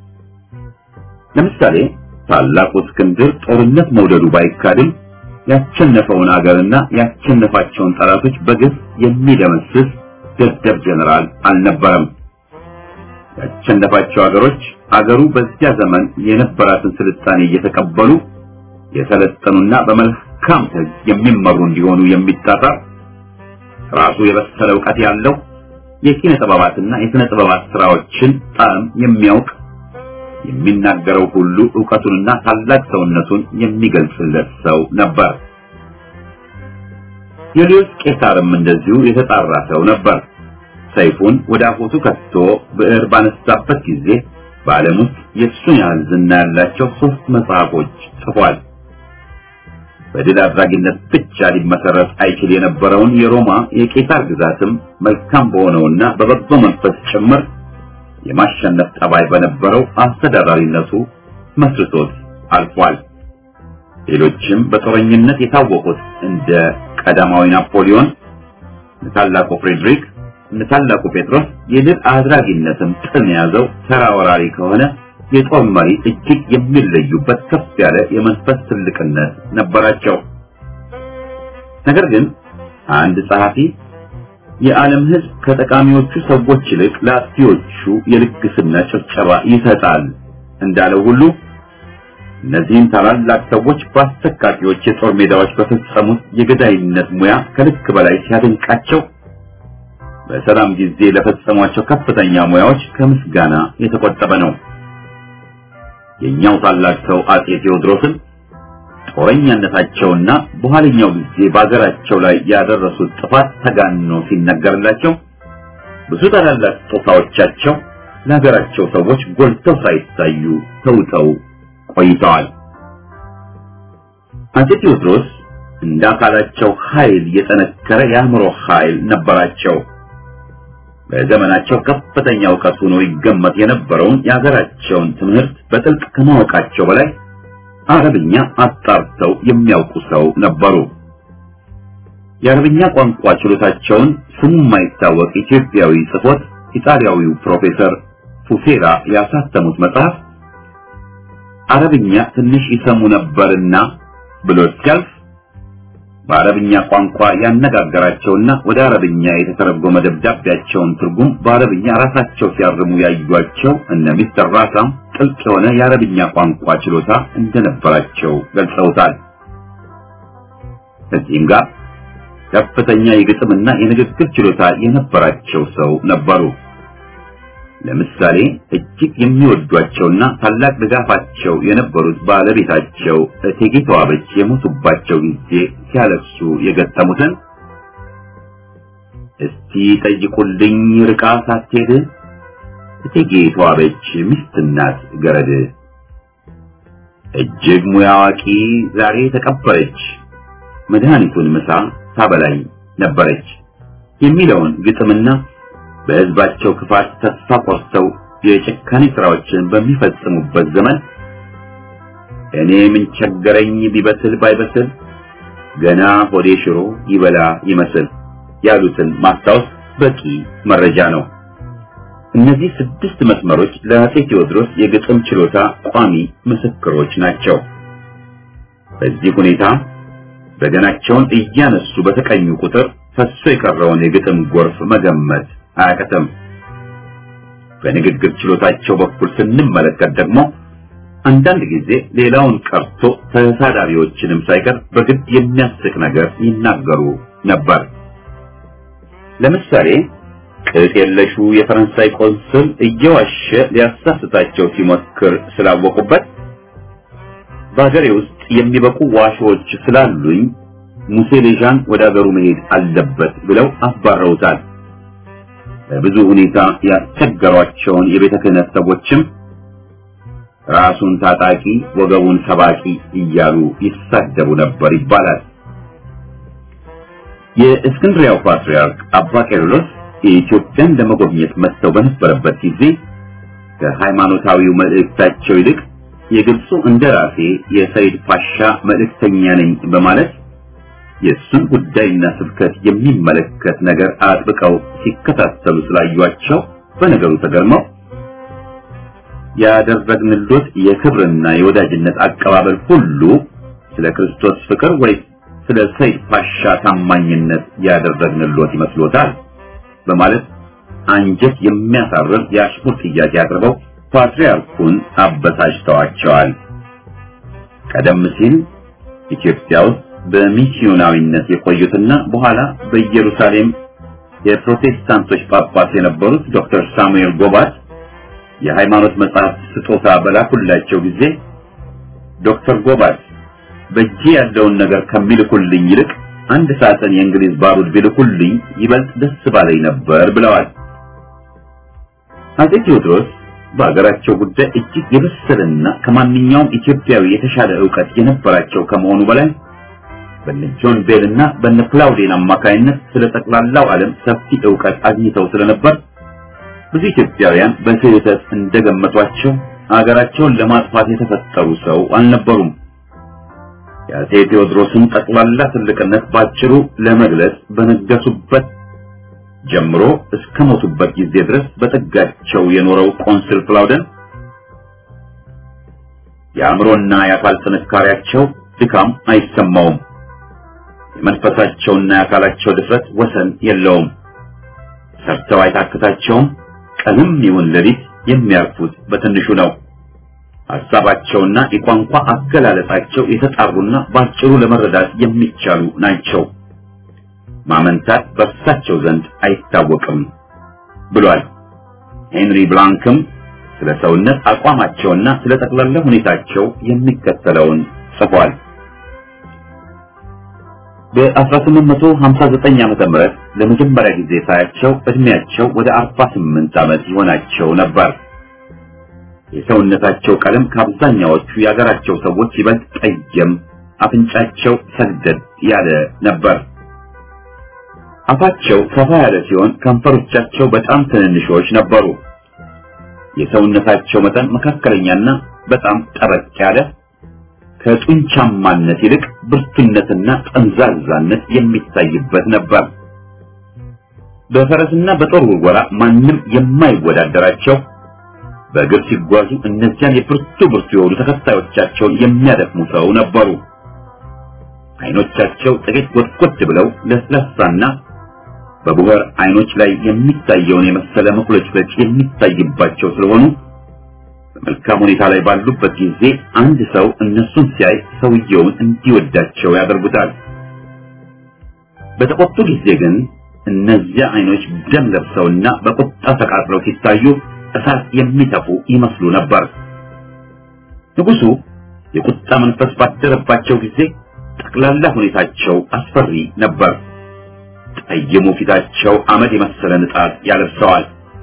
ለምሳሌ ታላቁ እስክንድር ጦርነት መውደዱ ባይካድም ያቸነፈውን አገርና ያቸነፋቸውን ጠላቶች በግፍ የሚደመስስ ደደብ ጀነራል አልነበረም። ያቸነፋቸው አገሩ በዚያ ዘመን የነበራትን ስልጣኔ እየተቀበሉ የሰለጠኑና በመልካም ሕግ የሚመሩ እንዲሆኑ የሚጣጣር ራሱ የበሰለ ዕውቀት ያለው የኪነ ጥበባትና የሥነ ጥበባት ስራዎችን ጣዕም የሚያውቅ የሚናገረው ሁሉ ዕውቀቱንና ታላቅ ሰውነቱን የሚገልጽለት ሰው ነበር። ዩልዩስ ቄሳርም እንደዚሁ የተጣራ ሰው ነበር። ሰይፉን ወደ አፎቱ ከቶ ብዕር ባነሳበት ጊዜ በዓለም ውስጥ የእሱን ያህል ዝና ያላቸው 3 መጽሐፎች ጽፏል። በድል አድራጊነት ብቻ ሊመሰረት አይችል የነበረውን የሮማ የቄሳር ግዛትም መልካም በሆነውና በበጎ መንፈስ ጭምር የማሸነፍ ጠባይ በነበረው አስተዳዳሪነቱ መስርቶት አልፏል። ሌሎችም በጦረኝነት የታወቁት እንደ ቀዳማዊ ናፖሊዮን፣ ታላቁ ፍሬድሪክ፣ ታላቁ ጴጥሮስ የድል አድራጊነትን ጥም ያዘው ተራ ወራሪ ከሆነ የጦር መሪ እጅግ የሚለዩበት ከፍ ያለ የመንፈስ ትልቅነት ነበራቸው። ነገር ግን አንድ ጸሐፊ የዓለም ሕዝብ ከጠቃሚዎቹ ሰዎች ይልቅ ለአጥፊዎቹ የልግስና ጭብጨባ ይሰጣል እንዳለው ሁሉ እነዚህን ታላላቅ ሰዎች በአሰቃቂዎች የጦር ሜዳዎች በፈጸሙት የገዳይነት ሙያ ከልክ በላይ ሲያደንቃቸው በሰላም ጊዜ ለፈጸሟቸው ከፍተኛ ሙያዎች ከምስጋና የተቆጠበ ነው። የኛው ታላቅ ሰው አጼ ቴዎድሮስን ጦረኛነታቸውና በኋለኛው ጊዜ በአገራቸው ላይ ያደረሱት ጥፋት ተጋኖ ሲነገርላቸው ብዙ ታላላቅ ስጦታዎቻቸው ለሀገራቸው ሰዎች ጎልተው ሳይታዩ ተውጠው ቆይተዋል። አጼ ቴዎድሮስ እንደ አካላቸው ኃይል የጠነከረ የአእምሮ ኃይል ነበራቸው። በዘመናቸው ከፍተኛ ዕውቀት ሆኖ ይገመት የነበረውን የሀገራቸውን ትምህርት በጥልቅ ከማወቃቸው በላይ አረብኛ አጣርተው የሚያውቁ ሰው ነበሩ። የአረብኛ ቋንቋ ችሎታቸውን ስሙ የማይታወቅ ኢትዮጵያዊ ጽፎት ኢጣሊያዊው ፕሮፌሰር ፉሴራ ያሳተሙት መጽሐፍ አረብኛ ትንሽ ይሰሙ ነበርና ብሎ ሲያልፍ በአረብኛ ቋንቋ ያነጋገራቸውና ወደ አረብኛ የተተረጎመ ደብዳቤያቸውን ትርጉም በአረብኛ ራሳቸው ሲያርሙ ያዩአቸው እነ ሚስተር ራሳም ጥልቅ የሆነ የአረብኛ ቋንቋ ችሎታ እንደነበራቸው ገልጸውታል። እዚህም ጋር ከፍተኛ የግጥምና የንግግር ችሎታ የነበራቸው ሰው ነበሩ። ለምሳሌ እጅግ የሚወዷቸውና ታላቅ ድጋፋቸው የነበሩት ባለቤታቸው እቴጌ ተዋበች የሞቱባቸው ጊዜ ሲያለቅሱ የገጠሙትን እስቲ ጠይቁልኝ ርቃ ሳትሄድ እቴጌ ተዋበች ሚስትናት ገረድ እጅግ ሙያ አዋቂ ዛሬ ተቀበረች መድኃኒቱን ምሳ ታበላኝ ነበረች የሚለውን ግጥምና በሕዝባቸው ክፋት ተስፋ ቆርጠው የጭካኔ ስራዎችን በሚፈጽሙበት ዘመን እኔ ምን ቸገረኝ ቢበስል ባይበስል ገና ሆዴ ሽሮ ይበላ ይመስል ያሉትን ማስታወስ በቂ መረጃ ነው። እነዚህ 6 መስመሮች ለአፄ ቴዎድሮስ የግጥም ችሎታ ቋሚ ምስክሮች ናቸው። በዚህ ሁኔታ በገናቸውን እያነሱ በተቀኙ ቁጥር ፈሶ የቀረውን የግጥም ጎርፍ መገመት አያቅትም። በንግግር ችሎታቸው በኩል ስንመለከት ደግሞ አንዳንድ ጊዜ ሌላውን ቀርቶ ተሳዳቢዎችንም ሳይቀር በግድ የሚያስቅ ነገር ይናገሩ ነበር። ለምሳሌ ቅጥ የለሹ የፈረንሳይ ቆንስል እየዋሸ ሊያሳስታቸው ሲሞክር ስላወቁበት በአገሬ ውስጥ የሚበቁ ዋሾች ስላሉኝ ሙሴ ሌዣን ወደ አገሩ መሄድ አለበት ብለው አባረውታል። በብዙ ሁኔታ ያስቸገሯቸውን የቤተ ክህነት ሰዎችም ራሱን ታጣቂ ወገቡን ሰባቂ እያሉ ይሳደቡ ነበር ይባላል። የእስክንድርያው ፓትርያርክ አባ ቄርሎስ የኢትዮጵያን ለመጎብኘት መጥተው በነበረበት ጊዜ ከሃይማኖታዊው መልእክታቸው ይልቅ የግብፁ እንደራሴ የሰይድ ፓሻ መልእክተኛ ነኝ በማለት የሱን ጉዳይና ስብከት የሚመለከት ነገር አጥብቀው ሲከታተሉ ስላዩአቸው በነገሩ ተገርመው ያደረግንሎት የክብርና የወዳጅነት አቀባበል ሁሉ ስለ ክርስቶስ ፍቅር ወይ ስለ ሰይድ ፓሻ ታማኝነት ያደረግንሎት ይመስሎታል በማለት አንጀት የሚያሳርር የአሽሙር ጥያቄ አቅርበው ፓትርያርኩን አበሳጭተዋቸዋል። ቀደም ሲል ኢትዮጵያ ውስጥ በሚስዮናዊነት የቆዩትና በኋላ በኢየሩሳሌም የፕሮቴስታንቶች ጳጳስ የነበሩት ዶክተር ሳሙኤል ጎባት የሃይማኖት መጽሐፍ ስጦታ በላኩላቸው ጊዜ ዶክተር ጎባት በእጄ ያለውን ነገር ከሚልኩልኝ ይልቅ አንድ ሳጥን የእንግሊዝ ባሩድ ቢልኩልኝ ይበልጥ ደስ ባለኝ ነበር ብለዋል። አፄ ቴዎድሮስ በአገራቸው ጉዳይ እጅግ የበሰለና ከማንኛውም ኢትዮጵያዊ የተሻለ ዕውቀት የነበራቸው ከመሆኑ በላይ በጆን ቤልና በክላውዲን አማካይነት ስለ ጠቅላላው ዓለም ሰፊ ዕውቀት አግኝተው ስለነበር ብዙ ኢትዮጵያውያን በስህተት እንደገመቷቸው አገራቸውን ለማጥፋት የተፈጠሩ ሰው አልነበሩም። የአፄ ቴዎድሮስን ጠቅላላ ትልቅነት ባጭሩ ለመግለጽ በነገሱበት ጀምሮ እስከ ሞቱበት ጊዜ ድረስ በጥጋቸው የኖረው ቆንስል ክላውደን የአእምሮና የአካል ጥንካሬያቸው ድካም አይሰማውም። የመንፈሳቸውና የአካላቸው ድፍረት ወሰን የለውም። ሰርተው አይታክታቸውም። ቀንም ይሁን ሌሊት የሚያርፉት በትንሹ ነው። ሐሳባቸውና የቋንቋ አገላለጻቸው የተጣሩና ባጭሩ ለመረዳት የሚቻሉ ናቸው። ማመንታት በእርሳቸው ዘንድ አይታወቅም ብሏል። ሄንሪ ብላንክም ስለ ሰውነት አቋማቸውና ስለ ጠቅላላ ሁኔታቸው የሚከተለውን ጽፏል። በ1859 ዓመተ ምህረት ለመጀመሪያ ጊዜ ሳያቸው እድሜያቸው ወደ 48 ዓመት ይሆናቸው ነበር። የሰውነታቸው ቀለም ከአብዛኛዎቹ የአገራቸው ሰዎች ይበልጥ ጠየም፣ አፍንጫቸው ሰግደድ ያለ ነበር። አፋቸው ሰፋ ያለ ሲሆን ከንፈሮቻቸው በጣም ትንንሾች ነበሩ። የሰውነታቸው መጠን መካከለኛና በጣም ጠበቅ ያለ ከጡንቻማነት ይልቅ ብርቱነትና ጠንዛዛነት የሚታይበት ነበር። በፈረስና በጦር ውርወራ ማንም የማይወዳደራቸው በእግር ሲጓዙ እነዚያን የብርቱ የሆኑ ተከታዮቻቸውን የሚያደክሙ ሰው ነበሩ። አይኖቻቸው ጥቂት ጎድጎድ ብለው ለስላሳና በቡኸር አይኖች ላይ የሚታየውን የመሰለ መኩለጭለጭ የሚታይባቸው ስለሆኑ በመልካም ሁኔታ ላይ ባሉበት ጊዜ አንድ ሰው እነሱን ሲያይ ሰውየውን እንዲወዳቸው ያደርጉታል። በተቆጡ ጊዜ ግን እነዚያ አይኖች ደም ለብሰውና በቁጣ ተቃጥለው ሲታዩ እሳት የሚተፉ ይመስሉ ነበር። ንጉሱ የቁጣ መንፈስ ባደረባቸው ጊዜ ጠቅላላ ሁኔታቸው አስፈሪ ነበር። ጠይሙ ፊታቸው አመድ የመሰለ ንጣት ያለብሰዋል።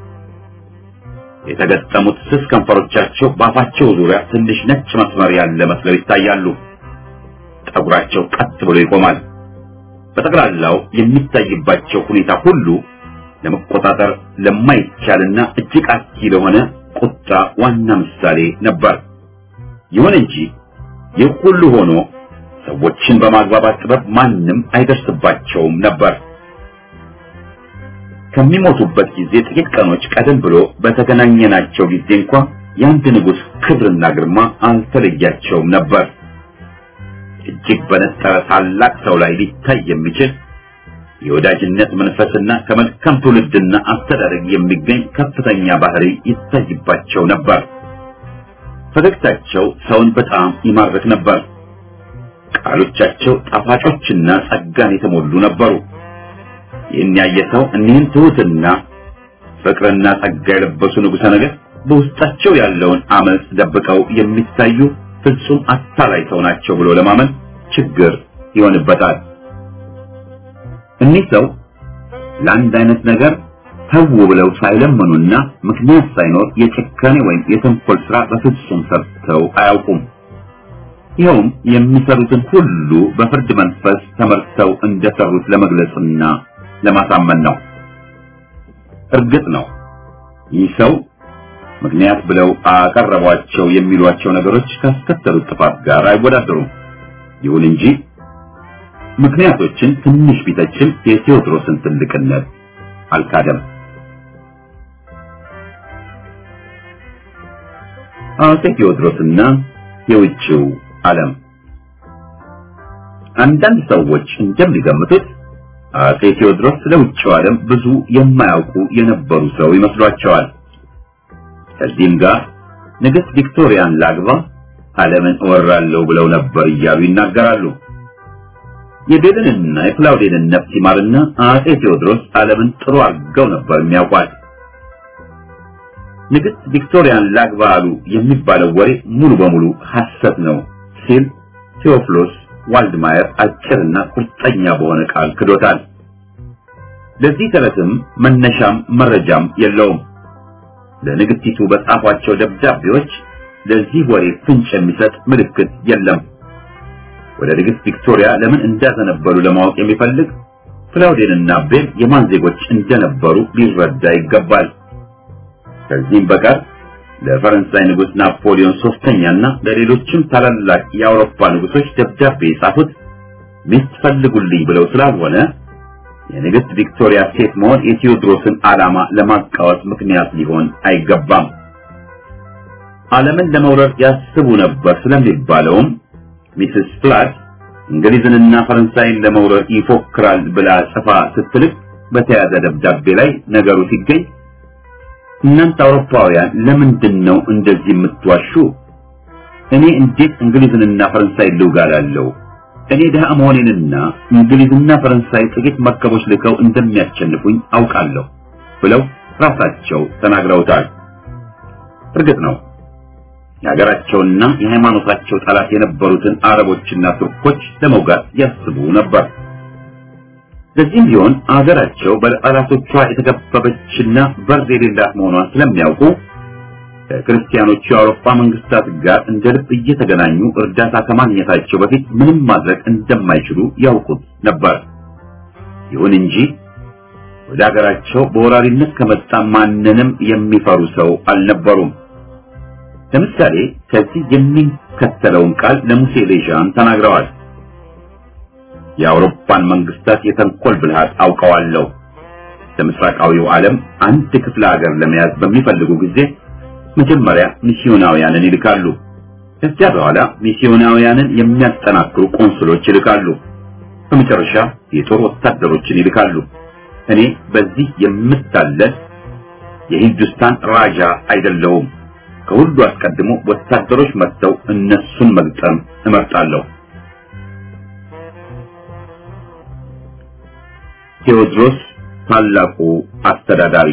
የተገጠሙት ስስ ከንፈሮቻቸው በአፋቸው ዙሪያ ትንሽ ነጭ መስመር ያለ መስለው ይታያሉ። ጠጉራቸው ቀጥ ብሎ ይቆማል። በጠቅላላው የሚታይባቸው ሁኔታ ሁሉ ለመቆጣጠር ለማይቻልና እጅግ አስጊ ለሆነ ቁጣ ዋና ምሳሌ ነበር። ይሁን እንጂ ይህ ሁሉ ሆኖ ሰዎችን በማግባባት ጥበብ ማንም አይደርስባቸውም ነበር። ከሚሞቱበት ጊዜ ጥቂት ቀኖች ቀደም ብሎ በተገናኘናቸው ጊዜ እንኳን የአንድ ንጉሥ ክብርና ግርማ አልተለያቸውም ነበር። እጅግ በነጠረ ታላቅ ሰው ላይ ሊታይ የሚችል የወዳጅነት መንፈስና ከመልካም ትውልድና አስተዳደግ የሚገኝ ከፍተኛ ባህሪ ይታይባቸው ነበር። ፈገግታቸው ሰውን በጣም ይማርክ ነበር። ቃሎቻቸው ጣፋጮችና ጸጋን የተሞሉ ነበሩ። ይህን ያየ ሰው እኒህን ትሑትና ፍቅርና ጸጋ የለበሱ ንጉሠ ነገሥት በውስጣቸው ያለውን አመጽ ደብቀው የሚታዩ ፍጹም አታላይ ሰው ናቸው ብሎ ለማመን ችግር ይሆንበታል። እኒህ ሰው ለአንድ አይነት ነገር ተው ብለው ሳይለምኑና ምክንያት ሳይኖር የጭካኔ ወይም የተንኮል ሥራ በፍጹም ሰርተው አያውቁም። ይኸውም የሚሰሩትን ሁሉ በፍርድ መንፈስ ተመርተው እንደሰሩት ለመግለጽና ለማሳመን ነው። እርግጥ ነው ይህ ሰው ምክንያት ብለው አቀረቧቸው የሚሏቸው ነገሮች ካስከተሉት ጥፋት ጋር አይወዳደሩም። ይሁን እንጂ ምክንያቶችን ትንሽ ቢተችም የቴዎድሮስን ትልቅነት አልካደም። አፄ ቴዎድሮስና የውጭው ዓለም። አንዳንድ ሰዎች እንደሚገምቱት አፄ ቴዎድሮስ ለውጭው ዓለም ብዙ የማያውቁ የነበሩ ሰው ይመስሏቸዋል። ከዚህም ጋር ንግሥት ቪክቶሪያን ላግባ ዓለምን እወራለሁ ብለው ነበር እያሉ ይናገራሉ። የቤልንና የክላውዴንን ነፍስ ይማርና አፄ ቴዎድሮስ ዓለምን ጥሩ አድርገው ነበር የሚያውቋት። ንግሥት ቪክቶሪያን ላግባ አሉ የሚባለው ወሬ ሙሉ በሙሉ ሐሰት ነው ሲል ቴዎፍሎስ ዋልድማየር አጭርና ቁርጠኛ በሆነ ቃል ክዶታል። ለዚህ ተረትም መነሻም መረጃም የለውም። ለንግሥቲቱ በጻፏቸው ደብዳቤዎች ለዚህ ወሬ ፍንጭ የሚሰጥ ምልክት የለም። ወደ ንግሥት ቪክቶሪያ ለምን እንዳዘነበሉ ለማወቅ የሚፈልግ ክላውዴንና ቤል የማን ዜጎች እንደነበሩ ሊረዳ ይገባል። ከዚህም በቀር ለፈረንሳይ ንጉሥ ናፖሊዮን ሶስተኛና ለሌሎችም ታላላቅ የአውሮፓ ንጉሶች ደብዳቤ የጻፉት ሚስት ፈልጉልኝ ብለው ስላልሆነ የንግሥት ቪክቶሪያ ሴት መሆን የቴዎድሮስን ዓላማ ለማቃወስ ምክንያት ሊሆን አይገባም። ዓለምን ለመውረር ያስቡ ነበር ስለሚባለውም ሚስስ ፍላድ እንግሊዝንና ፈረንሳይን ለመውረር ይፎክራል ብላ ጽፋ ስትልክ በተያዘ ደብዳቤ ላይ ነገሩ ሲገኝ እናንተ አውሮፓውያን ለምንድን ነው እንደዚህ የምትዋሹ? እኔ እንዴት እንግሊዝንና ፈረንሳይን ልውጋላለሁ? እኔ ደሃ መሆኔንና እንግሊዝና ፈረንሳይ ጥቂት መርከቦች ልከው እንደሚያሸንፉኝ አውቃለሁ ብለው ራሳቸው ተናግረውታል። እርግጥ ነው የሀገራቸውና የሃይማኖታቸው ጠላት የነበሩትን አረቦችና ቱርኮች ለመውጋት ያስቡ ነበር። ለዚህም ቢሆን አገራቸው በጠላቶቿ የተከበበችና በር የሌላት መሆኗን ስለሚያውቁ ከክርስቲያኖቹ የአውሮፓ መንግስታት ጋር እንደ ልብ እየተገናኙ እርዳታ ከማግኘታቸው በፊት ምንም ማድረግ እንደማይችሉ ያውቁት ነበር። ይሁን እንጂ ወደ ሀገራቸው በወራሪነት ከመጣ ማንንም የሚፈሩ ሰው አልነበሩም። ለምሳሌ ከዚህ የሚከተለውን ቃል ለሙሴ ሌዣን ተናግረዋል። የአውሮፓን መንግስታት የተንኮል ብልሃት አውቀዋለሁ። ለምስራቃዊው ዓለም አንድ ክፍለ ሀገር ለመያዝ በሚፈልጉ ጊዜ መጀመሪያ ሚስዮናውያንን ይልካሉ። ከዚያ በኋላ ሚስዮናውያንን የሚያጠናክሩ ቆንስሎች ይልካሉ። በመጨረሻ የጦር ወታደሮችን ይልካሉ። እኔ በዚህ የምታለል የሂንዱስታን ራጃ አይደለሁም። ከሁሉ አስቀድሞ ወታደሮች መጥተው እነሱን መግጠም እመርጣለሁ። ቴዎድሮስ ታላቁ አስተዳዳሪ።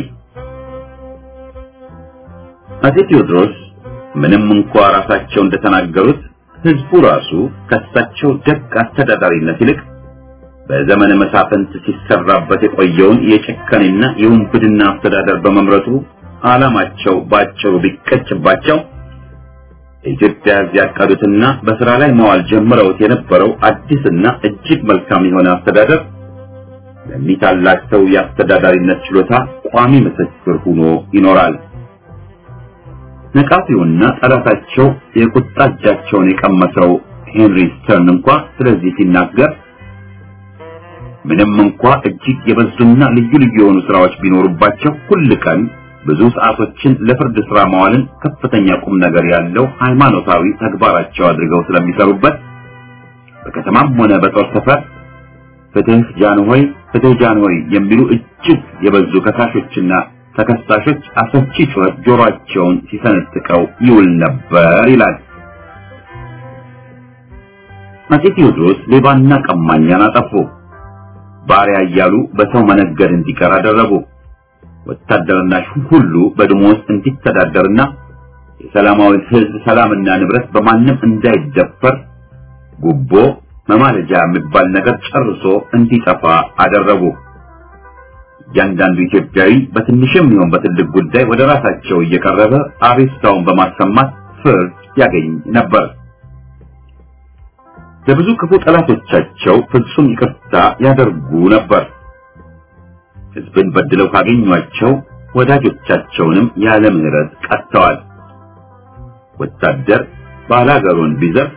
አፄ ቴዎድሮስ ምንም እንኳን ራሳቸው እንደተናገሩት ህዝቡ ራሱ ከሳቸው ደግ አስተዳዳሪነት ይልቅ በዘመነ መሳፍንት ሲሰራበት የቆየውን የጭካኔና የውንብድና አስተዳደር በመምረጡ ዓላማቸው ባጭሩ ቢቀጭባቸው ኢትዮጵያ ያቀዱትና በስራ ላይ መዋል ጀምረውት የነበረው አዲስና እጅግ መልካም የሆነ አስተዳደር ለሚታላቸው የአስተዳዳሪነት ችሎታ ቋሚ ምስክር ሆኖ ይኖራል። ነቃፊውና ጠላታቸው የቁጣ እጃቸውን የቀመሰው ሄንሪ ስተርን እንኳን ስለዚህ ሲናገር ምንም እንኳን እጅግ የበዙና ልዩ ልዩ የሆኑ ስራዎች ቢኖሩባቸው ሁሉ ቀን ብዙ ሰዓቶችን ለፍርድ ስራ ማዋልን ከፍተኛ ቁም ነገር ያለው ሃይማኖታዊ ተግባራቸው አድርገው ስለሚሰሩበት በከተማም ሆነ በጦር ሰፈር ፍትህ ጃንሆይ የሚሉ እጅግ የበዙ ከሳሾችና ተከሳሾች አሰልቺ ጩኸት ጆሮአቸውን ሲሰነጥቀው ይውል ነበር ይላል። አፄ ቴዎድሮስ ሌባና ቀማኛን አጠፉ። ባሪያ እያሉ በሰው መነገድ እንዲቀር አደረጉ። ወታደርና ሹም ሁሉ በደሞዝ እንዲተዳደርና የሰላማዊ ሕዝብ ሰላምና ንብረት በማንም እንዳይደፈር ጉቦ መማለጃ የሚባል ነገር ጨርሶ እንዲጠፋ አደረጉ። እያንዳንዱ ኢትዮጵያዊ በትንሽም ይሁን በትልቅ ጉዳይ ወደ ራሳቸው እየቀረበ አቤቱታውን በማሰማት ፍርድ ያገኝ ነበር። ለብዙ ክፉ ጠላቶቻቸው ፍጹም ይቅርታ ያደርጉ ነበር። ሕዝብን በድለው ካገኟቸው ወዳጆቻቸውንም ያለ ምህረት ቀጥተዋል። ወታደር ባላገሩን ቢዘርፍ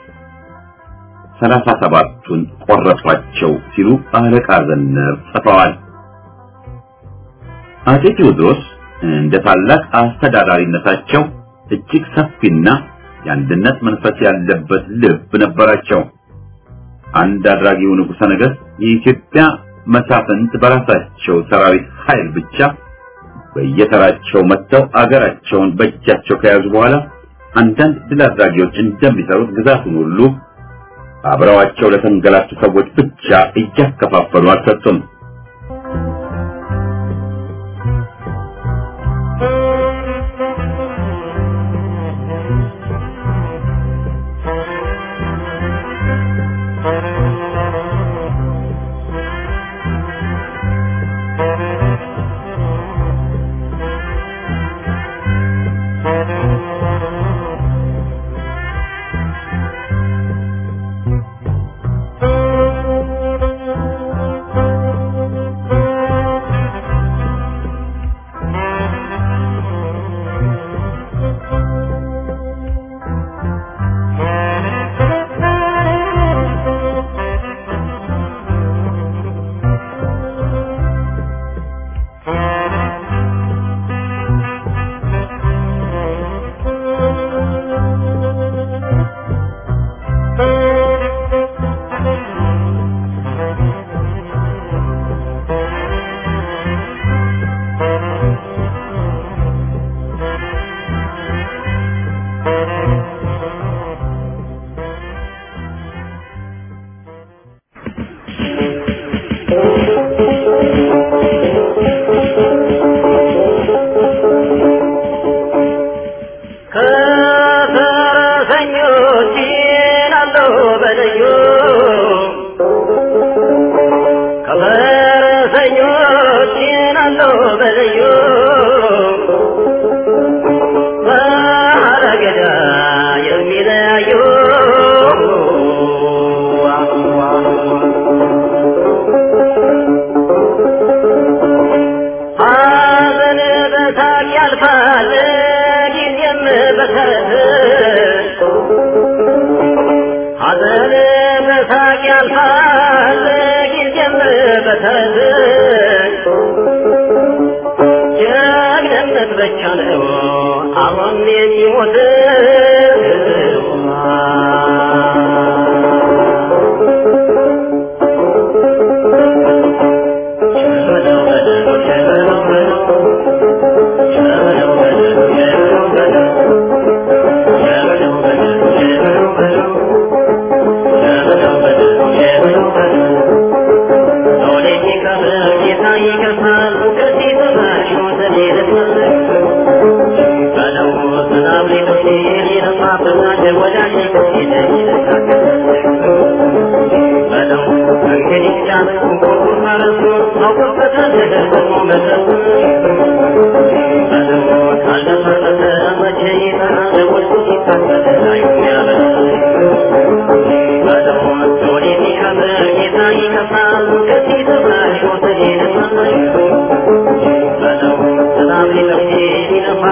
37ቱን ቆረጧቸው ሲሉ አለቃ ዘነብ ጽፈዋል። አፄ ቴዎድሮስ እንደ ታላቅ አስተዳዳሪነታቸው እጅግ ሰፊና የአንድነት መንፈስ ያለበት ልብ ነበራቸው። አንድ አድራጊው ንጉሠ ነገሥት የኢትዮጵያ መሳፍንት በራሳቸው ሰራዊት ኃይል ብቻ በየተራቸው መጥተው አገራቸውን በእጃቸው ከያዙ በኋላ አንዳንድ ድል አድራጊዎች እንደሚሰሩት ግዛቱን ሁሉ አብረዋቸው ለተንገላቱ ሰዎች ብቻ እያከፋፈሉ አልሰጡም።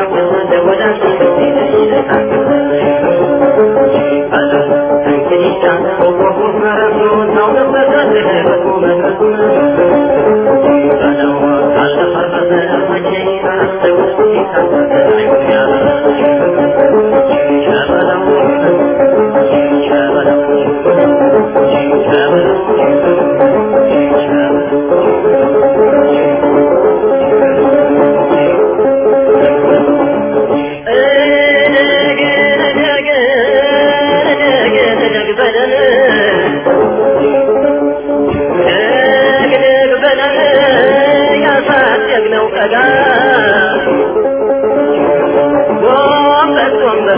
Thank you.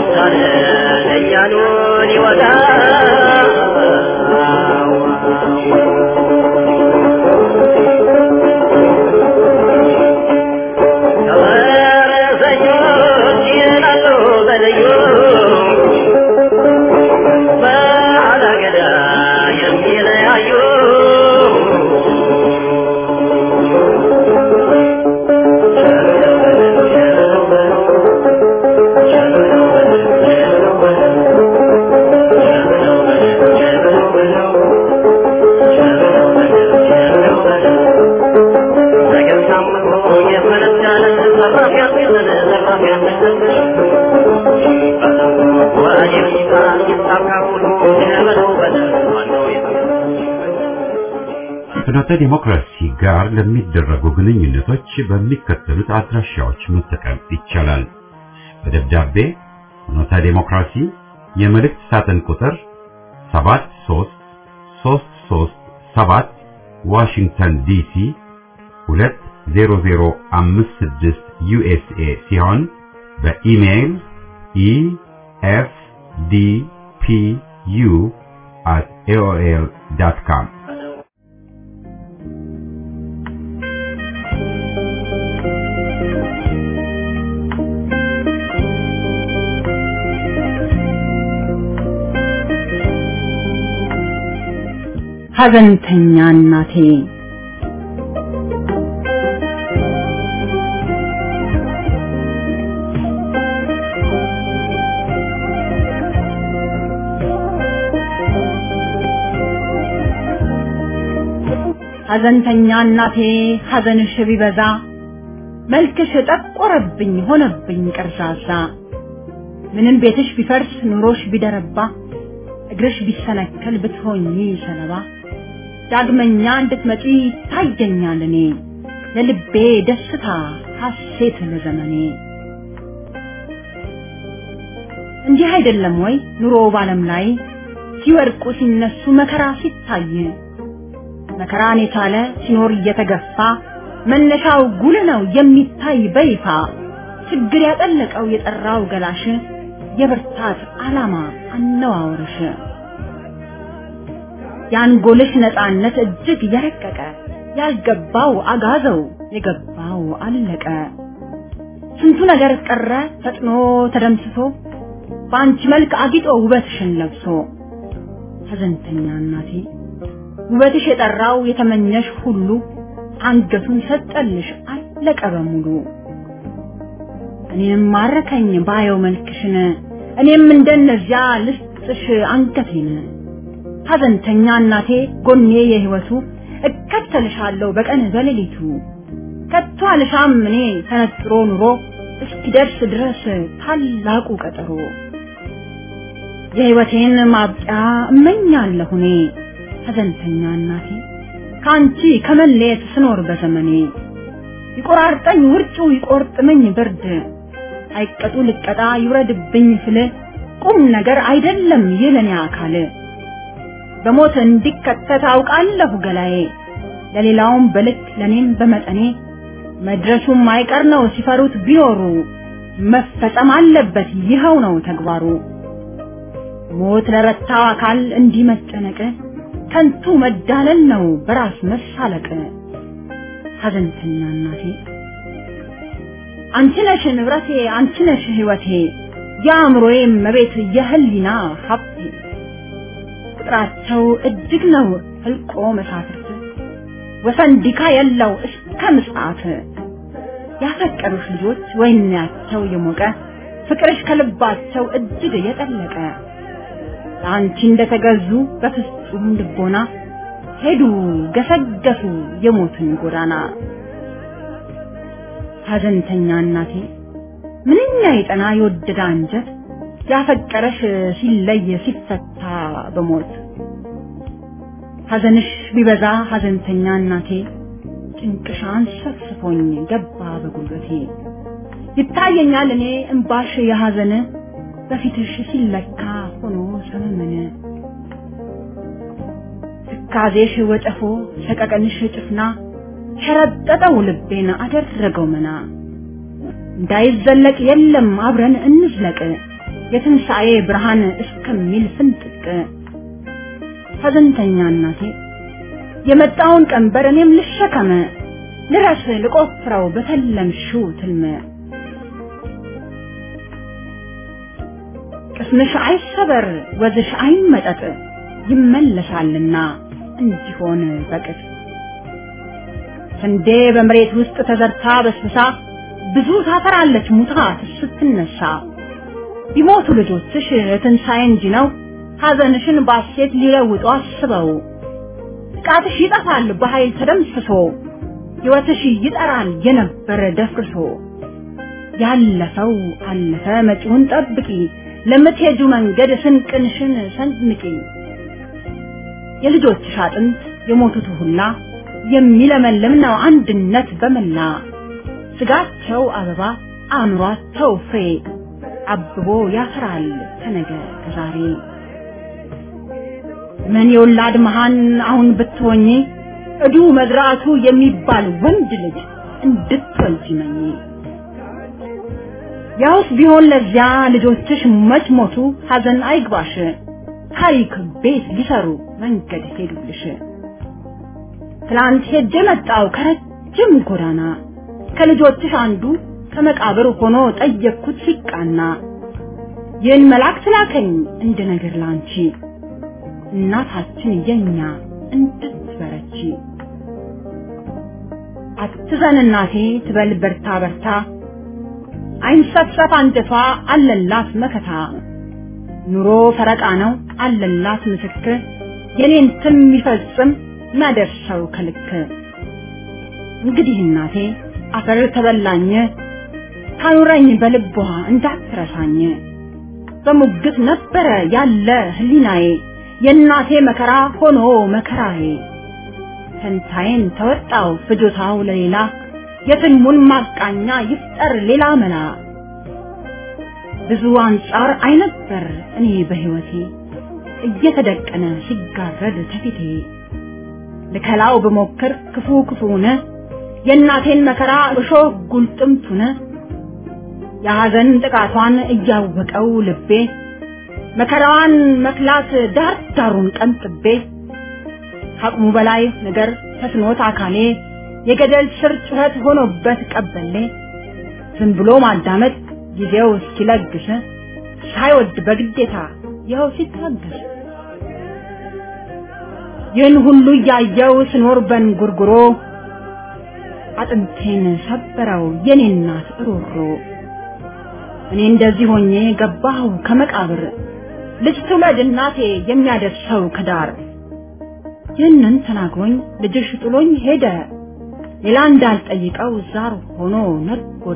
ፍኖተ ዲሞክራሲ ጋር ለሚደረጉ ግንኙነቶች በሚከተሉት አድራሻዎች መጠቀም ይቻላል። በደብዳቤ ፍኖተ ዲሞክራሲ የመልእክት ሳጥን ቁጥር 73337 ዋሽንግተን ዲሲ 20056 ዩኤስኤ ሲሆን በኢሜይል efdpu@aol.com ሀዘንተኛ እናቴ ሀዘንተኛ እናቴ ሀዘንሽ ቢበዛ መልክሽ ጠቆረብኝ ሆነብኝ ቀርዛዛ ምንም ቤትሽ ቢፈርስ ኑሮሽ ቢደረባ እግርሽ ቢሰነከል ብትሆኚ ሰለባ ዳግመኛ እንድትመጪ ታየኛል እኔ ለልቤ ደስታ ሐሴት ለዘመኔ እንዲህ አይደለም ወይ ኑሮ ባለም ላይ ሲወርቁ ሲነሱ መከራ ሲታይ መከራን የቻለ ሲኖር እየተገፋ መነሻው ጉል ነው የሚታይ በይፋ ችግር ያጠለቀው የጠራው ገላሽ የብርታት ዓላማ አነዋወርሽ ያንጎልሽ ነፃነት እጅግ የረቀቀ ያልገባው አጋዘው የገባው አለቀ ስንቱ ነገር ቀረ ፈጥኖ ተደምስሶ ባንቺ መልክ አጊጦ ውበትሽን ለብሶ ሀዘንተኛ እናቴ ውበትሽ የጠራው የተመኘሽ ሁሉ አንገቱን ሰጠልሽ አለቀ በሙሉ እኔም ማረከኝ ባየው መልክሽን እኔም እንደነዚያ ልስጥሽ አንገቴን ሀዘንተኛ እናቴ ጎኔ የህይወቱ እከተልሻለሁ በቀን በሌሊቱ ከቶ አልሻም እኔ ተነጥሮ ኑሮ እስኪደርስ ድረስ ታላቁ ቀጠሮ የህይወቴን ማብቂያ እመኛለሁ እኔ ሀዘንተኛ እናቴ ካንቺ ከመለየት ስኖር በዘመኔ ይቆራርጠኝ ውርጩ ይቆርጥመኝ ብርድ አይቀጡ ልቀጣ ይውረድብኝ ስለ ቁም ነገር አይደለም የለኔ አካል በሞት እንዲከተት አውቃለሁ ገላዬ ለሌላውም በልክ ለኔም በመጠኔ መድረሱም አይቀር ነው ሲፈሩት ቢኖሩ መፈጸም አለበት ይኸው ነው ተግባሩ ሞት ለረታው አካል እንዲመጨነቅ ከንቱ መዳለል ነው በራስ መሳለቅ ሀዘንተኛ እናቴ አንቺ ነሽ ንብረቴ አንቺ ነሽ ህይወቴ ያምሮዬ መቤት የህሊና ሀብቴ ቁጥራቸው እጅግ ነው ህልቆ መሳፍርት ወሰንዲካ የለው እስከ ምጽአት ያፈቀሩሽ ልጆች ወይናቸው የሞቀ ፍቅርሽ ከልባቸው እጅግ የጠለቀ አንቺ እንደተገዙ በፍጹም ልቦና ሄዱ ገሰገሱ የሞትን ጎዳና ሀዘንተኛ እናቴ ምንኛ የጠና የወደደ አንጀት ያፈቀረሽ ሲለይ ሲፈታ በሞት ሀዘንሽ ቢበዛ ሀዘንተኛ እናቴ ጭንቅሻን ሰፍስፎኝ ገባ በጉልበቴ ይታየኛል እኔ እንባሽ የሀዘን በፊትሽ ሲለካ ሆኖ ሰመመነ ትካዜሽ ወጨፎ ሰቀቀንሽ ጭፍና ሸረጠጠው ልቤን አደረገው መና እንዳይዘለቅ የለም አብረን እንዝለቅ የትንሣኤ ብርሃን እስከሚል ፍንጥቅ ሐዘንተኛ እናቴ የመጣውን ቀንበር እኔም ልሸከመ ልረስ ልቆፍረው በተለምሽው ትልመ ቅስምሽ አይሰበር ወዝሽ አይመጠጥ ይመለሳልና እንዲሆን በቅጥ ስንዴ በመሬት ውስጥ ተዘርታ በስብሳ ብዙ ታፈራለች ሙታ ስትነሳ ቢሞቱ ልጆችሽ ትንሣኤ እንጂ ነው ሐዘንሽን ባሴት ሊለውጡ አስበው ቃትሽ ይጠፋል በኃይል ተደምስሶ ሕይወትሽ ይጠራል የነበረ ደፍርሶ ያለፈው አለፈ መጪውን ጠብቂ ለምትሄጁ መንገድ ስንቅንሽን ሰንምቂ የልጆችሽ አጥንት የሞቱት ሁላ የሚለመልም ነው አንድነት በመላ ስጋቸው አበባ አእምሯቸው ፍሬ አብቦ ያፈራል ከነገ ከዛሬ ምን የወላድ መሃን አሁን ብትሆኚ እዱ መዝራቱ የሚባል ወንድ ልጅ እንድትወልጂ ነኝ ያውስ ቢሆን ለዚያ ልጆችሽ መች ሞቱ ሐዘን አይግባሽ ታሪክ ቤት ሊሰሩ መንገድ ሄዱልሽ ትላንት ሄጄ መጣው ከረጅም ጎዳና ከልጆችሽ አንዱ ከመቃብር ሆኖ ጠየቅኩት ሲቃና ይህን መልአክ ላከኝ እንደ ነገር ላንቺ እናታችን የኛ እንድትበረቺ አትዘን እናቴ ትበል በርታ በርታ አይንሰፍሰፍ አንጀቷ አለላት መከታ ኑሮ ፈረቃ ነው አለላት ምስክር የኔን ትም ይፈጽም ማደርሰው ከልክ እንግዲህ እናቴ አፈር ተበላኝ ታኑረኝ በልቧ እንዳትረሳኝ በሙግት ነበረ ያለ ህሊናዬ የእናቴ መከራ ሆኖ መከራዬ ፈንታዬን ተወጣው ፍጆታው ለሌላ የትልሙን ማቃኛ ይፍጠር ሌላ መላ ብዙ አንጻር አይነበር እኔ በህይወቴ እየተደቀነ ሲጋረድ ተፊቴ ለከላው በሞክር ክፉ ክፉነ የእናቴን መከራ እሾህ ጉልጥምቱነ የሐዘን ጥቃቷን እያወቀው ልቤ መከራዋን መክላት ዳር ዳሩን ቀንጥቤ አቅሙ በላይ ነገር ተስኖት አካሌ የገደል ስር ጩኸት ሆኖበት ቀበሌ ዝም ብሎ ማዳመጥ ጊዜው እስኪለግስ ሳይወድ በግዴታ ይኸው ሲታገስ ይህን ሁሉ እያየው ስኖር በንጉርጉሮ አጥንቴን ሰበረው የኔ እናት ሮሮ እኔ እንደዚህ ሆኜ ገባሁ ከመቃብር ልጅ ትውለድ እናቴ የሚያደርሰው ከዳር ይህንን ተናግሮኝ ልጅሽ ጥሎኝ ሄደ ሌላ እንዳልጠይቀው ዛር ሆኖ ነጎደ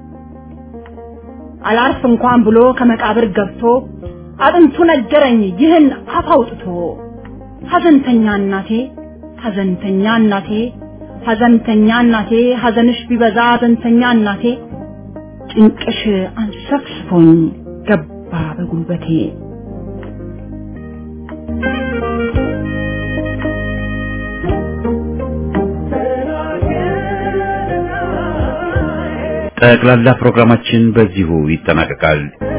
አላርፍ እንኳን ብሎ ከመቃብር ገብቶ አጥንቱ ነገረኝ ይህን አፍ አውጥቶ ሐዘንተኛ እናቴ ሐዘንተኛ እናቴ ሐዘንተኛ እናቴ ሐዘንሽ ቢበዛ ሐዘንተኛ እናቴ ጭንቅሽ አንሰፍስፎኝ ገባ በጉልበቴ ጠቅላላ ፕሮግራማችን በዚሁ ይጠናቀቃል።